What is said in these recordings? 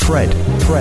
Fred.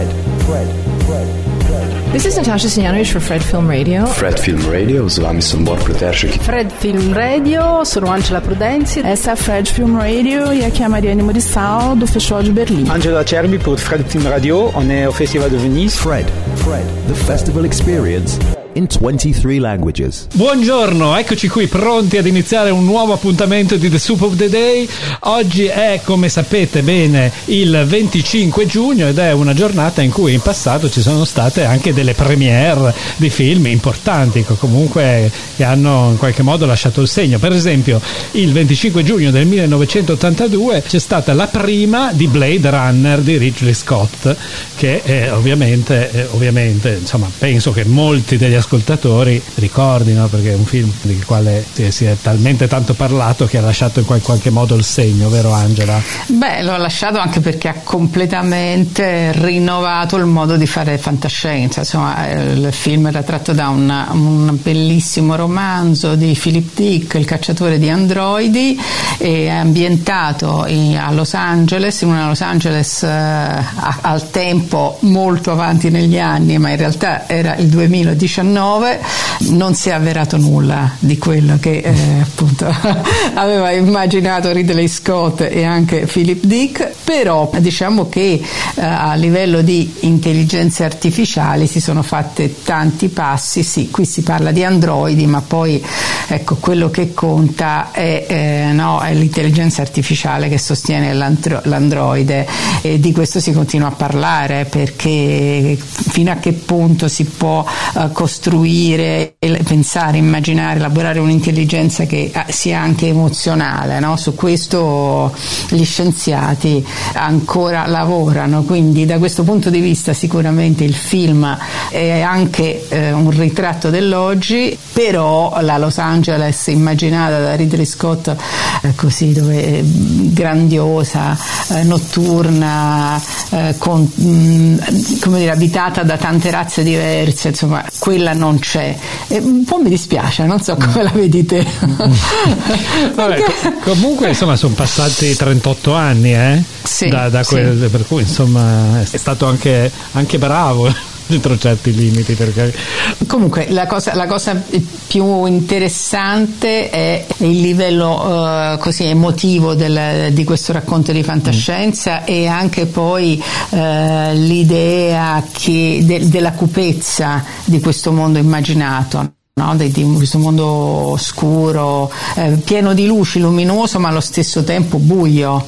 This is Natasha Stojanovic for Fred Film Radio. Fred Film Radio, z vami sem Bor Proteršek. Fred Film Radio, sono Angela Prudenzi. Essa é a Fred Film Radio e aqui é a Mariane Murissal do Festival de Berlim. Angela Cerbi pour Fred Film Radio, on est au Festival de Venise. Fred, the festival experience in 23 languages. Buongiorno, eccoci qui pronti ad iniziare un nuovo appuntamento di The Soup of the Day. Oggi è, come sapete bene, il 25 giugno ed è una giornata in cui in passato ci sono state anche delle premiere di film importanti che comunque che hanno in qualche modo lasciato il segno. Per esempio, il 25 giugno del 1982 c'è stata la prima di Blade Runner di Ridley Scott, che ovviamente insomma, penso che molti degli ascoltatori ricordino, perché è un film del quale si è talmente tanto parlato che ha lasciato in qualche modo il segno, vero Angela? Beh, lo ha lasciato anche perché ha completamente rinnovato il modo di fare fantascienza. Insomma, il film era tratto da un bellissimo romanzo di Philip Dick, Il cacciatore di androidi, e è ambientato a Los Angeles, in una Los Angeles al tempo molto avanti negli anni, ma in realtà era il 2019. Non si è avverato nulla di quello che appunto aveva immaginato Ridley Scott e anche Philip Dick, però diciamo che a livello di intelligenze artificiali si sono fatte tanti passi. Sì, qui si parla di androidi, ma poi ecco, quello che conta è l'intelligenza artificiale che sostiene l'androide, e di questo si continua a parlare, perché fino a che punto si può costruire, pensare, immaginare, elaborare un'intelligenza che sia anche emozionale, no? Su questo gli scienziati ancora lavorano, quindi da questo punto di vista sicuramente il film è anche un ritratto dell'oggi, però la Los Angeles immaginata da Ridley Scott così, dove grandiosa, notturna, come dire, abitata da tante razze diverse, insomma quella non c'è, e un po' mi dispiace, non so come la vedi te. Vabbè, comunque insomma sono passati 38 anni sì, sì. Per cui insomma è stato anche bravo dentro certi limiti, perché comunque la cosa più interessante è il livello così emotivo di questo racconto di fantascienza, e anche poi l'idea della cupezza di questo mondo immaginato, no? Di questo mondo oscuro, pieno di luci, luminoso, ma allo stesso tempo buio.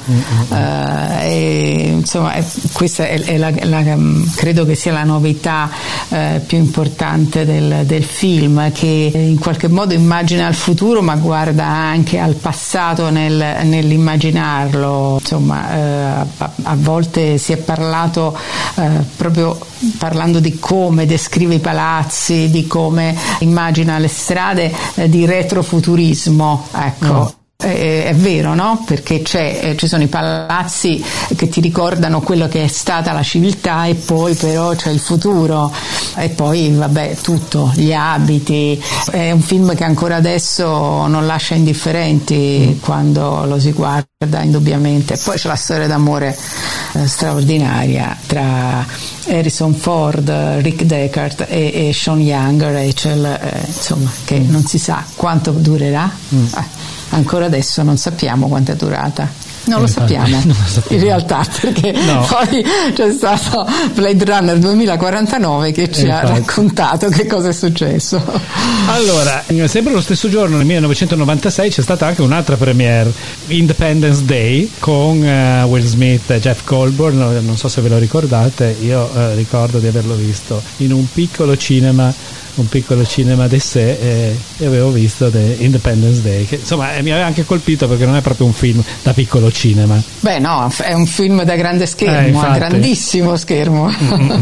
Insomma, questa è credo che sia la novità più importante del film, che in qualche modo immagina il futuro ma guarda anche al passato nell'immaginarlo. Insomma, a volte si è parlato proprio parlando di come descrive i palazzi, di come immagina le strade, di retrofuturismo, ecco. È vero, no? Perché ci sono i palazzi che ti ricordano quello che è stata la civiltà, e poi però c'è il futuro, e poi vabbè tutto, gli abiti. È un film che ancora adesso non lascia indifferenti quando lo si guarda, indubbiamente. Poi c'è la storia d'amore straordinaria tra Harrison Ford, Rick Deckard e Sean Young, Rachel, insomma, che non si sa quanto durerà. Ancora adesso non sappiamo quanto è durata. Non lo sappiamo in realtà, perché poi c'è stato Blade Runner 2049 che ci ha raccontato che cosa è successo. Allora, sempre lo stesso giorno, nel 1996, c'è stata anche un'altra premiere, Independence Day, con Will Smith e Jeff Goldblum. Non so se ve lo ricordate, io ricordo di averlo visto in un piccolo cinema d'essè, e avevo visto The Independence Day, che insomma mi aveva anche colpito, perché non è proprio un film da piccolo cinema. Beh no, è un film da grande schermo, a grandissimo schermo.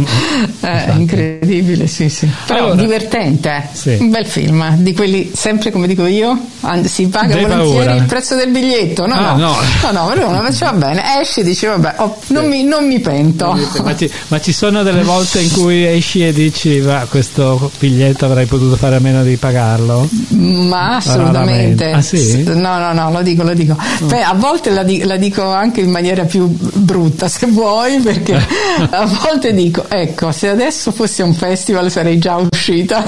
È incredibile, sì. Però allora, divertente, sì. Un bel film, di quelli sempre, come dico io, si paga volentieri il prezzo del biglietto. No, però va bene, esci e dici vabbè, non mi pento. Ma ci sono delle volte in cui esci e dici va, questo biglietto biglietto avrei potuto fare a meno di pagarlo? Ma assolutamente. Ah, sì? No, lo dico. Beh, a volte la dico anche in maniera più brutta, se vuoi, perché a volte dico, ecco, se adesso fosse un festival sarei già uscita.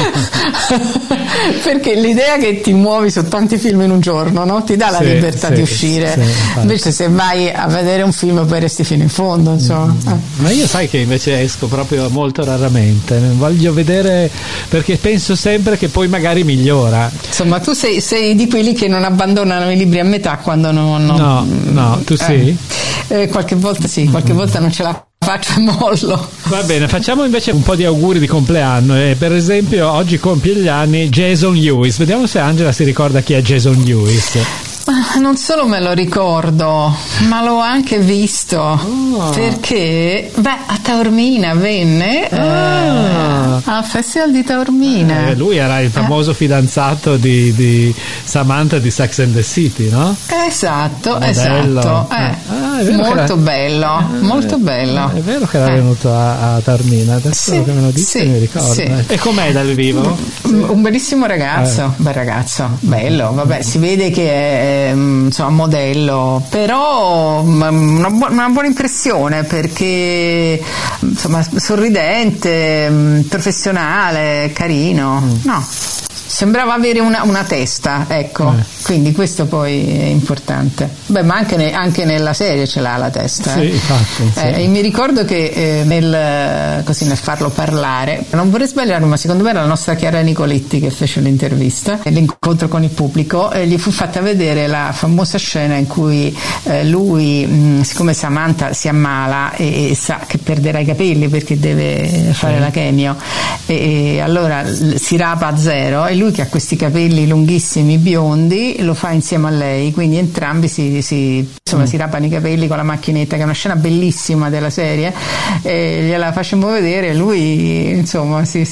Perché l'idea che ti muovi su tanti film in un giorno, no? Ti dà la libertà di uscire. Invece se vai a vedere un film poi resti fino in fondo, insomma. Ma io sai che invece esco proprio molto raramente, voglio vedere, perché penso sempre che poi magari migliora. Insomma, tu sei di quelli che non abbandonano i libri a metà quando non... No, tu sì? Qualche volta sì, qualche volta non ce la faccio e mollo. Va bene, facciamo invece un po' di auguri di compleanno. Per esempio oggi compie gli anni Jason Lewis. Vediamo se Angela si ricorda chi è Jason Lewis. Non solo me lo ricordo, ma l'ho anche visto, perché a Taormina venne al Festival di Taormina. Lui era il famoso fidanzato di Samantha di Sex and the City, no? Esatto. Molto bello, molto bello. È vero che era venuto a Taormina, adesso che me lo dici mi ricordo. Sì. E com'è dal vivo? Un bellissimo ragazzo, bel ragazzo, bello, vabbè, si vede che è insomma modello, però una buona impressione, perché insomma sorridente, professionale, carino. No, sembrava avere una testa, ecco, quindi questo poi è importante. Beh, ma anche nella serie ce l'ha la testa. Sì, infatti, sì. Mi ricordo che nel farlo parlare, non vorrei sbagliare, ma secondo me era la nostra Chiara Nicoletti che fece l'intervista, l'incontro con il pubblico, gli fu fatta vedere la famosa scena in cui lui, siccome Samantha si ammala e sa che perderà i capelli perché deve fare la chemio, e allora si rapa a zero, e lui, che ha questi capelli lunghissimi biondi, lo fa insieme a lei, quindi entrambi si rapano i capelli con la macchinetta, che è una scena bellissima della serie, e gliela facemmo vedere, e lui insomma ci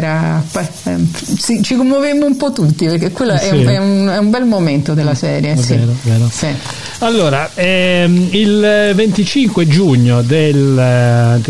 commovemmo un po' tutti, perché quello è un bel momento della serie. Vero. Sì. Allora, il 25 giugno nel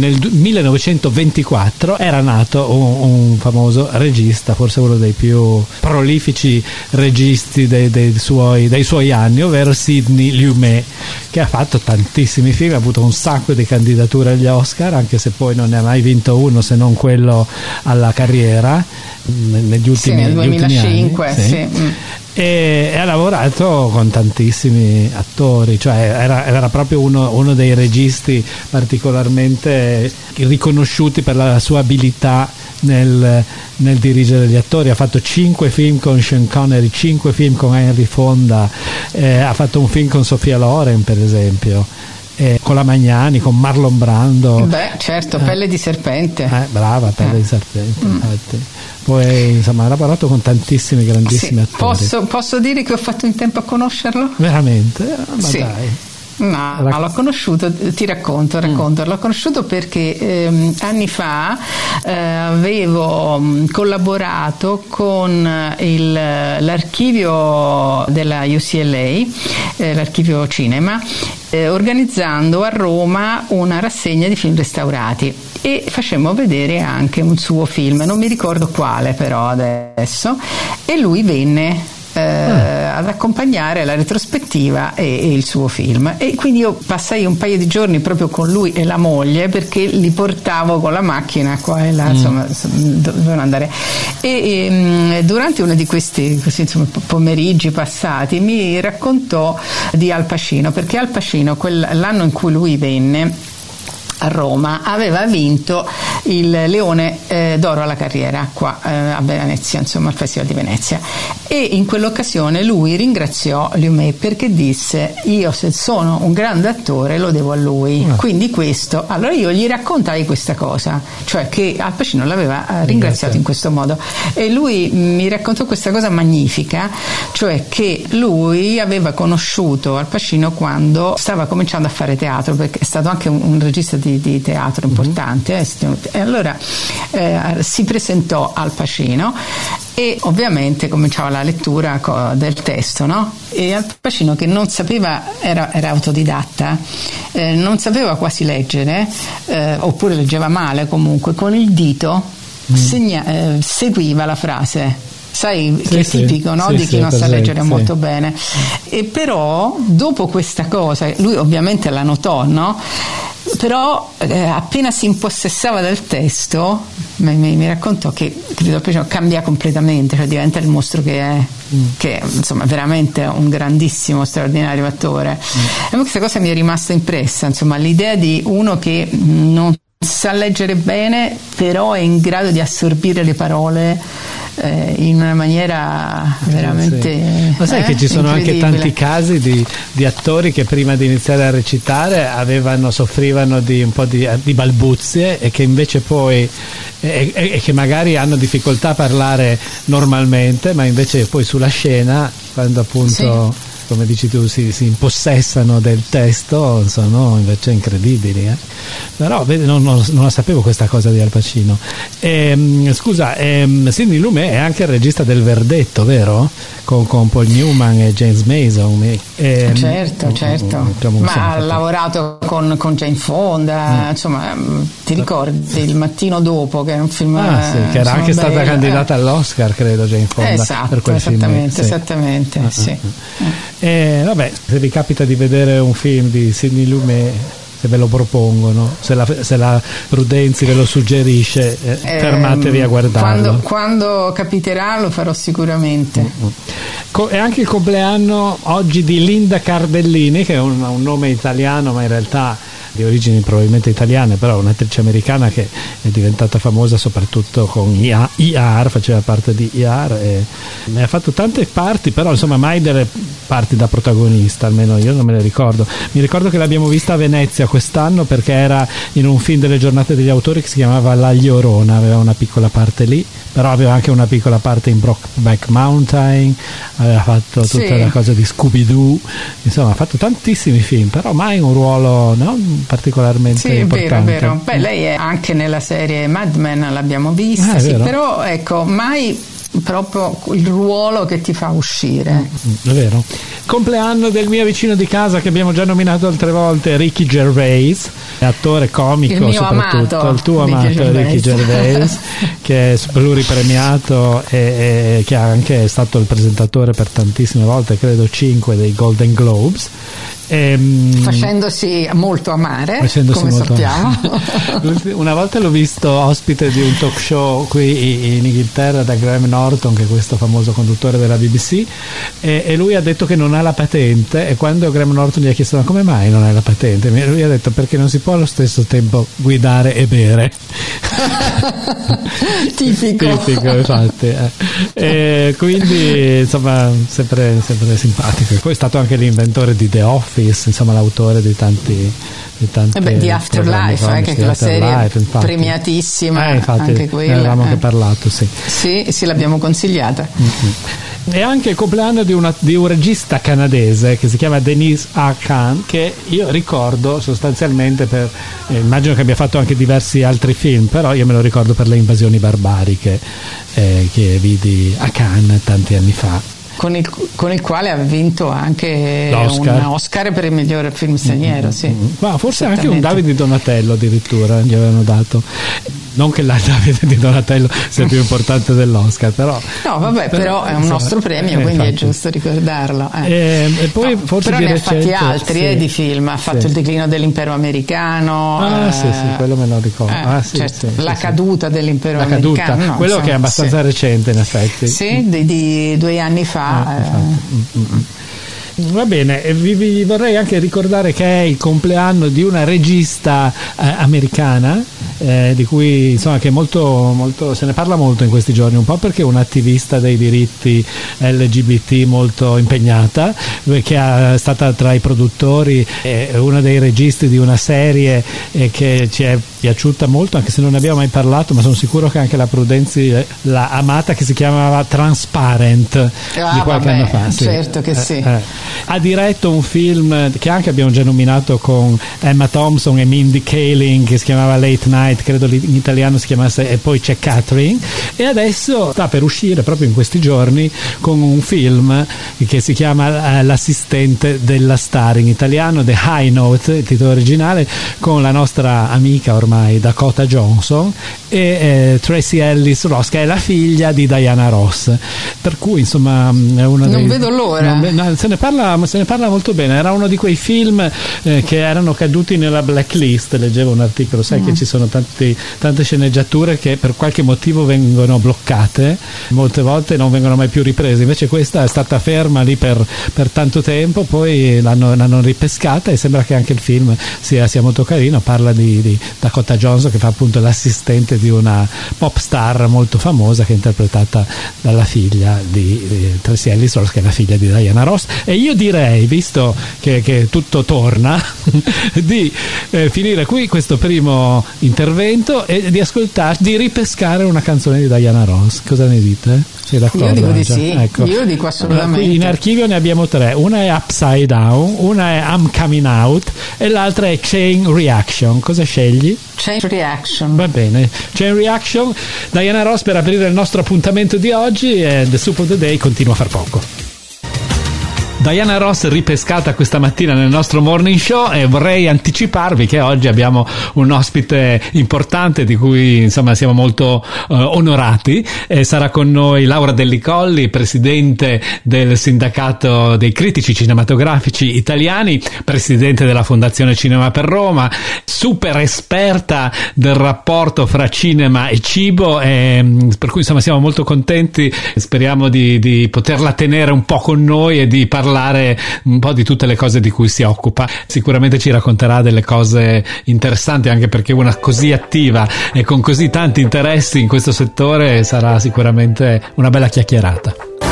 1924 era nato un famoso regista, forse uno dei più prolifici registi dei suoi anni, ovvero Sidney Lumet, che ha fatto tantissimi film, ha avuto un sacco di candidature agli Oscar, anche se poi non ne ha mai vinto uno, se non quello alla carriera negli ultimi nel 2005 anni. Sì. E ha lavorato con tantissimi attori, cioè era proprio uno dei registi particolarmente riconosciuti per la sua abilità nel dirigere gli attori. Ha fatto 5 film con Sean Connery, 5 film con Henry Fonda, ha fatto un film con Sofia Loren, per esempio, con la Magnani, con Marlon Brando. Beh, certo, Pelle di serpente. Brava, Pelle di serpente, infatti. Poi insomma ha lavorato con tantissimi grandissimi attori. Posso dire che ho fatto in tempo a conoscerlo? Veramente? Ma dai. No, l'ho conosciuto, ti racconto. L'ho conosciuto perché anni fa avevo collaborato con l'archivio della UCLA, l'archivio cinema, organizzando a Roma una rassegna di film restaurati, e facemmo vedere anche un suo film, non mi ricordo quale però adesso, e lui venne ad accompagnare la retrospettiva e il suo film, e quindi io passai un paio di giorni proprio con lui e la moglie, perché li portavo con la macchina qua e là, insomma dovevano andare, e durante uno di questi pomeriggi passati mi raccontò di Al Pacino, perché Al Pacino l'anno in cui lui venne a Roma aveva vinto il Leone d'Oro alla carriera qua a Venezia, insomma al Festival di Venezia, e in quell'occasione lui ringraziò Lumet perché disse: io se sono un grande attore lo devo a lui, quindi questo. Allora io gli raccontai questa cosa, cioè che Al Pacino l'aveva ringraziato in questo modo, e lui mi raccontò questa cosa magnifica, cioè che lui aveva conosciuto Al Pacino quando stava cominciando a fare teatro, perché è stato anche un regista di teatro importante, e allora si presentò Al Pacino e ovviamente cominciava la lettura del testo, no? E Al Pacino, che non sapeva, era autodidatta, non sapeva quasi leggere, oppure leggeva male, comunque con il dito seguiva la frase. Sai, Sì, che è sì, tipico, no? sì, Di chi sì, non sa presente, leggere sì. molto bene. E però dopo questa cosa, lui ovviamente la notò, no? Però appena si impossessava del testo mi raccontò che cambia completamente, cioè diventa il mostro che è, che insomma è veramente un grandissimo, straordinario attore. E questa cosa mi è rimasta impressa, insomma, l'idea di uno che non sa leggere bene però è in grado di assorbire le parole in una maniera veramente Ma sai che ci sono anche incredibile. tanti casi di attori che prima di iniziare a recitare soffrivano di un po' di balbuzie e che invece poi e che magari hanno difficoltà a parlare normalmente, ma invece poi sulla scena, quando appunto come dici tu si impossessano del testo, sono invece incredibili, però vedi, non la sapevo questa cosa di Al Pacino. Scusa, Sidney Lumet è anche il regista del Verdetto, vero? Con Paul Newman e James Mason. Certo. Ma ha lavorato con Jane Fonda, insomma, ti ricordi Il mattino dopo, che è un film che era anche stata candidata all'Oscar, credo, Jane Fonda, per quel film. Esattamente, sì. Vabbè, se vi capita di vedere un film di Sidney Lumet, se ve lo propongono, se la Prudenzi ve lo suggerisce, fermatevi a guardarlo. Quando capiterà lo farò sicuramente. È anche il compleanno oggi di Linda Cardellini, che è un nome italiano, ma in realtà di origini probabilmente italiane, però un'attrice americana che è diventata famosa soprattutto con ER, faceva parte di ER e ne ha fatto tante parti, però insomma mai delle parti da protagonista, almeno io non me le ricordo. Mi ricordo che l'abbiamo vista a Venezia quest'anno perché era in un film delle giornate degli autori che si chiamava La Llorona, aveva una piccola parte lì, però aveva anche una piccola parte in Brokeback Mountain, aveva fatto tutta la cosa di Scooby-Doo, insomma ha fatto tantissimi film, però mai un ruolo, no, particolarmente importante. Vero. Beh, lei è anche nella serie Mad Men, l'abbiamo vista, però ecco, mai proprio il ruolo che ti fa uscire. È vero. Compleanno del mio vicino di casa che abbiamo già nominato altre volte, Ricky Gervais, attore comico, il mio soprattutto amato, il tuo amato Ricky Gervais, che è pluripremiato e che è anche stato il presentatore per tantissime volte, credo 5 dei Golden Globes. Facendosi molto amare, come sappiamo. Una volta l'ho visto ospite di un talk show qui in Inghilterra da Graham Norton, che è questo famoso conduttore della BBC, e lui ha detto che non ha la patente, e quando Graham Norton gli ha chiesto ma come mai non hai la patente, lui ha detto perché non si può allo stesso tempo guidare e bere. Tipico, infatti. Quindi insomma sempre simpatico, e poi è stato anche l'inventore di The Office, insomma l'autore di tanti di Afterlife, che è quella serie premiatissima, infatti, anche quella ne avevamo anche parlato, sì, l'abbiamo consigliata. È anche il compleanno di un regista canadese che si chiama Denis Arcand, che io ricordo sostanzialmente immagino che abbia fatto anche diversi altri film, però io me lo ricordo per Le invasioni barbariche, che vidi a Cannes tanti anni fa. Con il quale ha vinto anche l'Oscar. Un Oscar per il miglior film straniero, sì. Ma forse anche un Davide Donatello addirittura gli avevano dato. Non che la Davide di Donatello sia più importante dell'Oscar, però. No, vabbè, però è un nostro premio, quindi è giusto ricordarlo. E poi forse però di ne recente, ha fatti altri di film. Ha fatto Il declino dell'impero americano. Sì, quello me lo ricordo. La caduta dell'impero americano. No, quello che è abbastanza recente, in effetti. Sì, di 2 anni fa. Va bene, vi vorrei anche ricordare che è il compleanno di una regista americana, di cui insomma che molto se ne parla molto in questi giorni, un po' perché è un'attivista dei diritti LGBT molto impegnata, che è stata tra i produttori e uno dei registi di una serie che ci è piaciuta molto, anche se non ne abbiamo mai parlato, ma sono sicuro che anche la Prudenzi l'ha amata, che si chiamava Transparent, di qualche anno fa. Certo che sì. Ha diretto un film che anche abbiamo già nominato con Emma Thompson e Mindy Kaling, che si chiamava Late Night Night, credo in italiano si chiamasse E poi c'è Catherine, e adesso sta per uscire proprio in questi giorni con un film che si chiama L'assistente della star, in italiano The High Note, il titolo originale, con la nostra amica ormai Dakota Johnson e Tracy Ellis Ross, che è la figlia di Diana Ross, per cui insomma è uno non vedo l'ora. se ne parla molto bene. Era uno di quei film che erano caduti nella blacklist. Leggevo un articolo, sai che ci sono tante sceneggiature che per qualche motivo vengono bloccate, molte volte non vengono mai più riprese, invece questa è stata ferma lì per tanto tempo, poi l'hanno ripescata e sembra che anche il film sia molto carino. Parla di Dakota Johnson, che fa appunto l'assistente di una pop star molto famosa, che è interpretata dalla figlia di Tracy Ellis Ross, che è la figlia di Diana Ross. E io direi, visto che tutto torna, di finire qui questo primo intervento e di ripescare una canzone di Diana Ross. Cosa ne dite? Sei d'accordo? Io dico di sì, ecco. Io dico assolutamente. In archivio ne abbiamo 3, una è Upside Down, una è I'm Coming Out e l'altra è Chain Reaction. Cosa scegli? Chain Reaction. Va bene, Chain Reaction. Diana Ross per aprire il nostro appuntamento di oggi, e The Soup of the Day continua a far poco. Diana Ross ripescata questa mattina nel nostro morning show, e vorrei anticiparvi che oggi abbiamo un ospite importante di cui insomma siamo molto onorati. Sarà con noi Laura Delli Colli, presidente del sindacato dei critici cinematografici italiani, presidente della Fondazione Cinema per Roma, super esperta del rapporto fra cinema e cibo, per cui insomma siamo molto contenti. Speriamo di poterla tenere un po' con noi e di parlare un po' di tutte le cose di cui si occupa. Sicuramente ci racconterà delle cose interessanti, anche perché una così attiva e con così tanti interessi in questo settore sarà sicuramente una bella chiacchierata.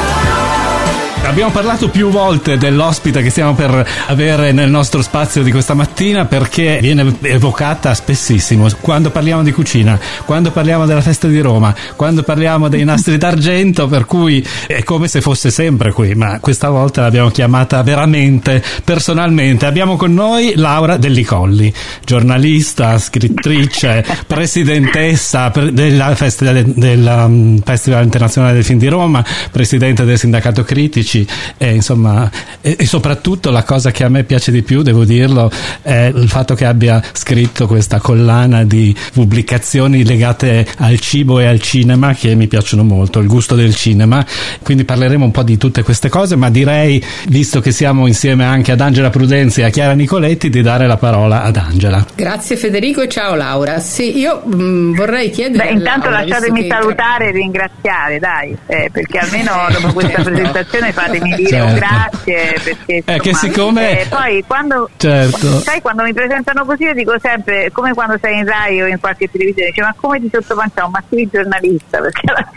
Abbiamo parlato più volte dell'ospite che stiamo per avere nel nostro spazio di questa mattina, perché viene evocata spessissimo quando parliamo di cucina, quando parliamo della festa di Roma, quando parliamo dei nastri d'argento, per cui è come se fosse sempre qui, ma questa volta l'abbiamo chiamata veramente personalmente. Abbiamo con noi Laura Delli Colli, giornalista, scrittrice, presidentessa del Festival Internazionale del Film di Roma, presidente del Sindacato Critici. E insomma, e soprattutto la cosa che a me piace di più, devo dirlo, è il fatto che abbia scritto questa collana di pubblicazioni legate al cibo e al cinema, che mi piacciono molto, il gusto del cinema. Quindi parleremo un po' di tutte queste cose, ma direi, visto che siamo insieme anche ad Angela Prudenzi e a Chiara Nicoletti, di dare la parola ad Angela. Grazie Federico e ciao Laura. Sì, io vorrei chiedere intanto Laura, lasciatemi salutare e ringraziare, dai, perché almeno dopo questa presentazione fatemi dire un grazie, perché insomma, che siccome poi quando sai, quando mi presentano così io dico sempre, come quando sei in Rai o in qualche televisione, dice: ma come ti sottopanciamo? Ma sei giornalista, perché alla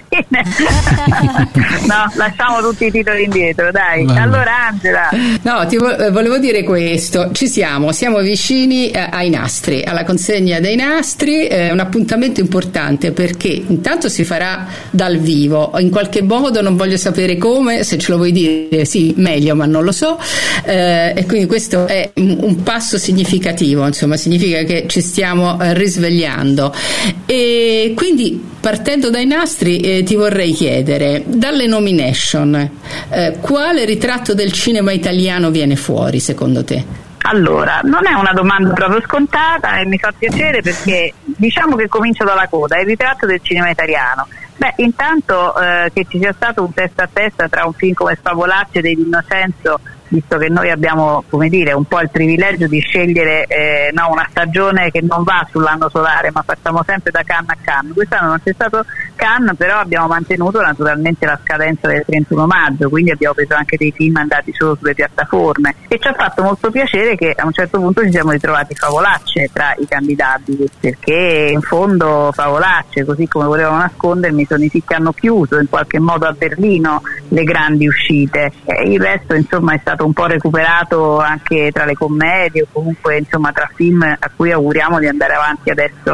fine no, lasciamo tutti i titoli indietro, dai. Allora Angela, no, ti volevo dire questo: siamo vicini ai nastri, alla consegna dei nastri, un appuntamento importante, perché intanto si farà dal vivo, in qualche modo, non voglio sapere come, se ce lo vuoi dire sì meglio, ma non lo so, e quindi questo è un passo significativo, insomma significa che ci stiamo risvegliando. E quindi, partendo dai nastri, ti vorrei chiedere, dalle nomination, quale ritratto del cinema italiano viene fuori secondo te? allora, non è una domanda proprio scontata e mi fa piacere, perché diciamo che comincio dalla coda, il ritratto del cinema italiano. Beh, intanto che ci sia stato un testa a testa tra un film come Sfavolacce dei D'Innocenzo, visto che noi abbiamo, come dire, un po' il privilegio di scegliere una stagione che non va sull'anno solare, ma facciamo sempre da Cannes a Cannes. Quest'anno non c'è stato Cannes, però abbiamo mantenuto naturalmente la scadenza del 31 maggio, quindi abbiamo preso anche dei film andati solo sulle piattaforme, e ci ha fatto molto piacere che a un certo punto ci siamo ritrovati Favolacce tra i candidati, perché in fondo Favolacce, così come volevano nascondermi, sono i film che hanno chiuso in qualche modo a Berlino le grandi uscite, il resto insomma è stato un po' recuperato anche tra le commedie, o comunque insomma tra film a cui auguriamo di andare avanti adesso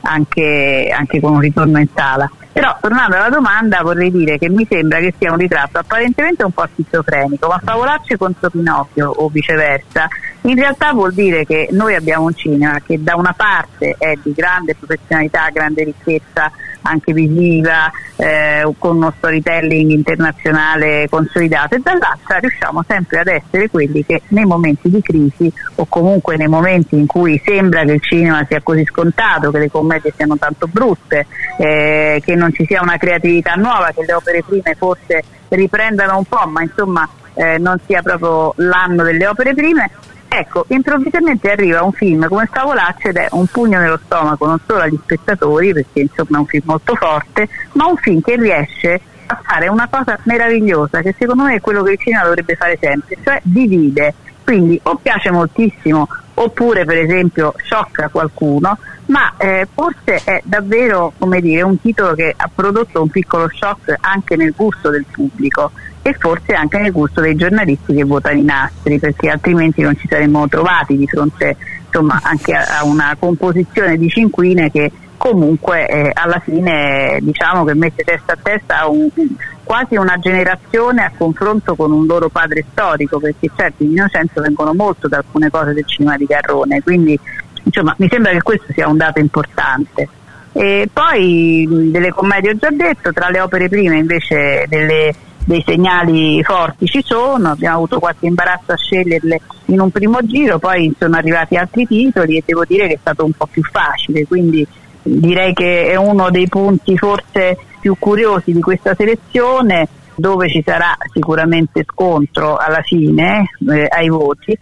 anche con un ritorno in sala. Però tornando alla domanda, vorrei dire che mi sembra che sia un ritratto apparentemente un po' schizofrenico, ma Favolacci contro Pinocchio o viceversa in realtà vuol dire che noi abbiamo un cinema che da una parte è di grande professionalità, grande ricchezza anche visiva, con uno storytelling internazionale consolidato, e dall'altra riusciamo sempre ad essere quelli che nei momenti di crisi o comunque nei momenti in cui sembra che il cinema sia così scontato, che le commedie siano tanto brutte, che non ci sia una creatività nuova, che le opere prime forse riprendano un po', ma insomma non sia proprio l'anno delle opere prime. Ecco, improvvisamente arriva un film come Favolacci ed è un pugno nello stomaco non solo agli spettatori, perché insomma è un film molto forte, ma un film che riesce a fare una cosa meravigliosa, che secondo me è quello che il cinema dovrebbe fare sempre, cioè divide. Quindi o piace moltissimo oppure per esempio sciocca qualcuno, ma forse è davvero, come dire, un titolo che ha prodotto un piccolo shock anche nel gusto del pubblico e forse anche nel gusto dei giornalisti che votano i nastri, perché altrimenti non ci saremmo trovati di fronte insomma anche a una composizione di cinquine che comunque alla fine diciamo che mette testa a testa quasi una generazione a confronto con un loro padre storico, perché certo in Innocenzo vengono molto da alcune cose del cinema di Garrone, quindi insomma mi sembra che questo sia un dato importante. E poi delle commedie ho già detto, tra le opere prime invece dei segnali forti ci sono, abbiamo avuto qualche imbarazzo a sceglierle in un primo giro, poi sono arrivati altri titoli e devo dire che è stato un po' più facile, quindi direi che è uno dei punti forse più curiosi di questa selezione, dove ci sarà sicuramente scontro alla fine ai voti,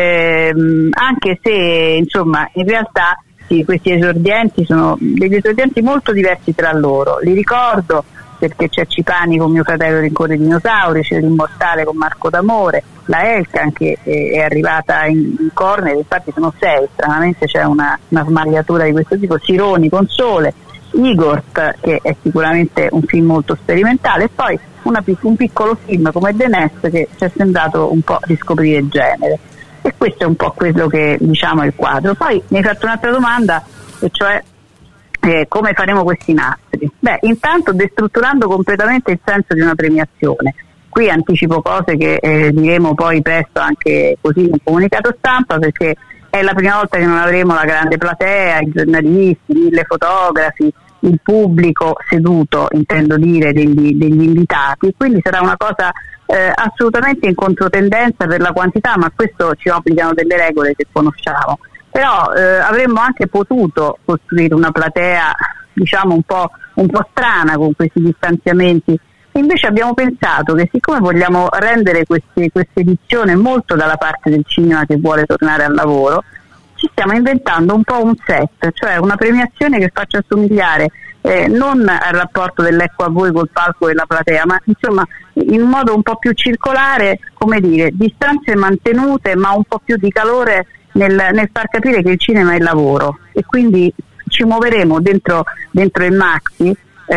anche se insomma in realtà sì, questi esordienti sono degli esordienti molto diversi tra loro. Li ricordo perché c'è Cipani con Mio fratello rincorre i dinosauri, c'è l'Immortale con Marco d'Amore, la Elkan che è arrivata in corner, infatti sono 6, stranamente c'è una smagliatura di questo tipo, Sironi con Sole, Igor che è sicuramente un film molto sperimentale, e poi un piccolo film come The Nest che ci è sembrato un po' riscoprire il genere, e questo è un po' quello che diciamo è il quadro. Poi mi hai fatto un'altra domanda, e cioè come faremo questi nastri? Beh, intanto destrutturando completamente il senso di una premiazione. Qui anticipo cose che diremo poi presto anche così in comunicato stampa, perché è la prima volta che non avremo la grande platea, i giornalisti, 1000 fotografi, il pubblico seduto, intendo dire, degli invitati, quindi sarà una cosa assolutamente in controtendenza per la quantità, ma questo ci obbligano delle regole che conosciamo. Però avremmo anche potuto costruire una platea diciamo un po' strana con questi distanziamenti, e invece abbiamo pensato che siccome vogliamo rendere questa edizione molto dalla parte del cinema che vuole tornare al lavoro, ci stiamo inventando un po' un set, cioè una premiazione che faccia assomigliare non al rapporto dell'Ecco a voi col palco e la platea, ma insomma in modo un po' più circolare, come dire, distanze mantenute ma un po' più di calore nel far capire che il cinema è il lavoro, e quindi ci muoveremo dentro il Maxi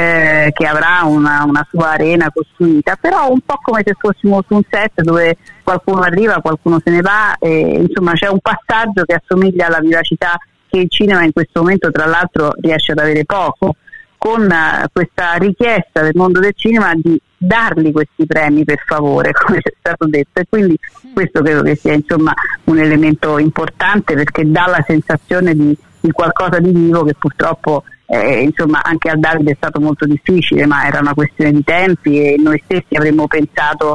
che avrà una sua arena costruita, però un po' come se fossimo su un set dove qualcuno arriva, qualcuno se ne va, e insomma c'è un passaggio che assomiglia alla vivacità che il cinema in questo momento tra l'altro riesce ad avere poco, con questa richiesta del mondo del cinema di dargli questi premi per favore, come è stato detto, e quindi questo credo che sia insomma un elemento importante, perché dà la sensazione di qualcosa di vivo che purtroppo insomma anche al Davide è stato molto difficile, ma era una questione di tempi e noi stessi avevamo pensato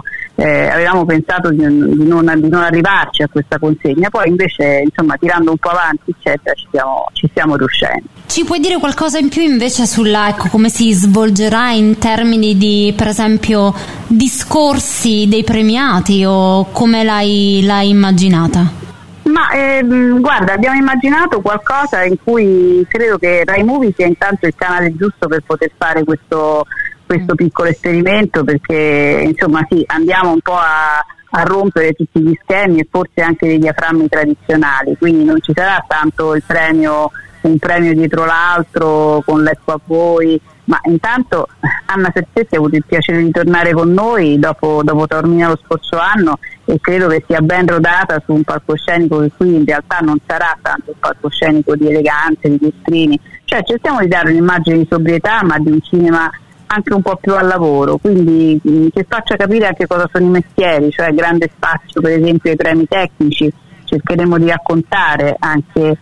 di non arrivarci a questa consegna, poi invece insomma tirando un po' avanti eccetera ci stiamo riuscendo. Ci puoi dire qualcosa in più invece sulla come si svolgerà in termini di per esempio discorsi dei premiati, o come l'hai immaginata? Ma guarda, abbiamo immaginato qualcosa in cui credo che Rai Movie sia intanto il canale giusto per poter fare questo piccolo esperimento, perché insomma sì, andiamo un po' a rompere tutti gli schemi e forse anche dei diaframmi tradizionali, quindi non ci sarà tanto un premio dietro l'altro con l'Ecco a voi, ma intanto Anna Serzetti ha avuto il piacere di tornare con noi dopo Taormina lo scorso anno, e credo che sia ben rodata su un palcoscenico che qui in realtà non sarà tanto un palcoscenico di eleganze, di lustrini, cioè cerchiamo di dare un'immagine di sobrietà, ma di un cinema anche un po' più al lavoro, quindi che faccia capire anche cosa sono i mestieri, cioè grande spazio per esempio ai premi tecnici. Cercheremo di raccontare anche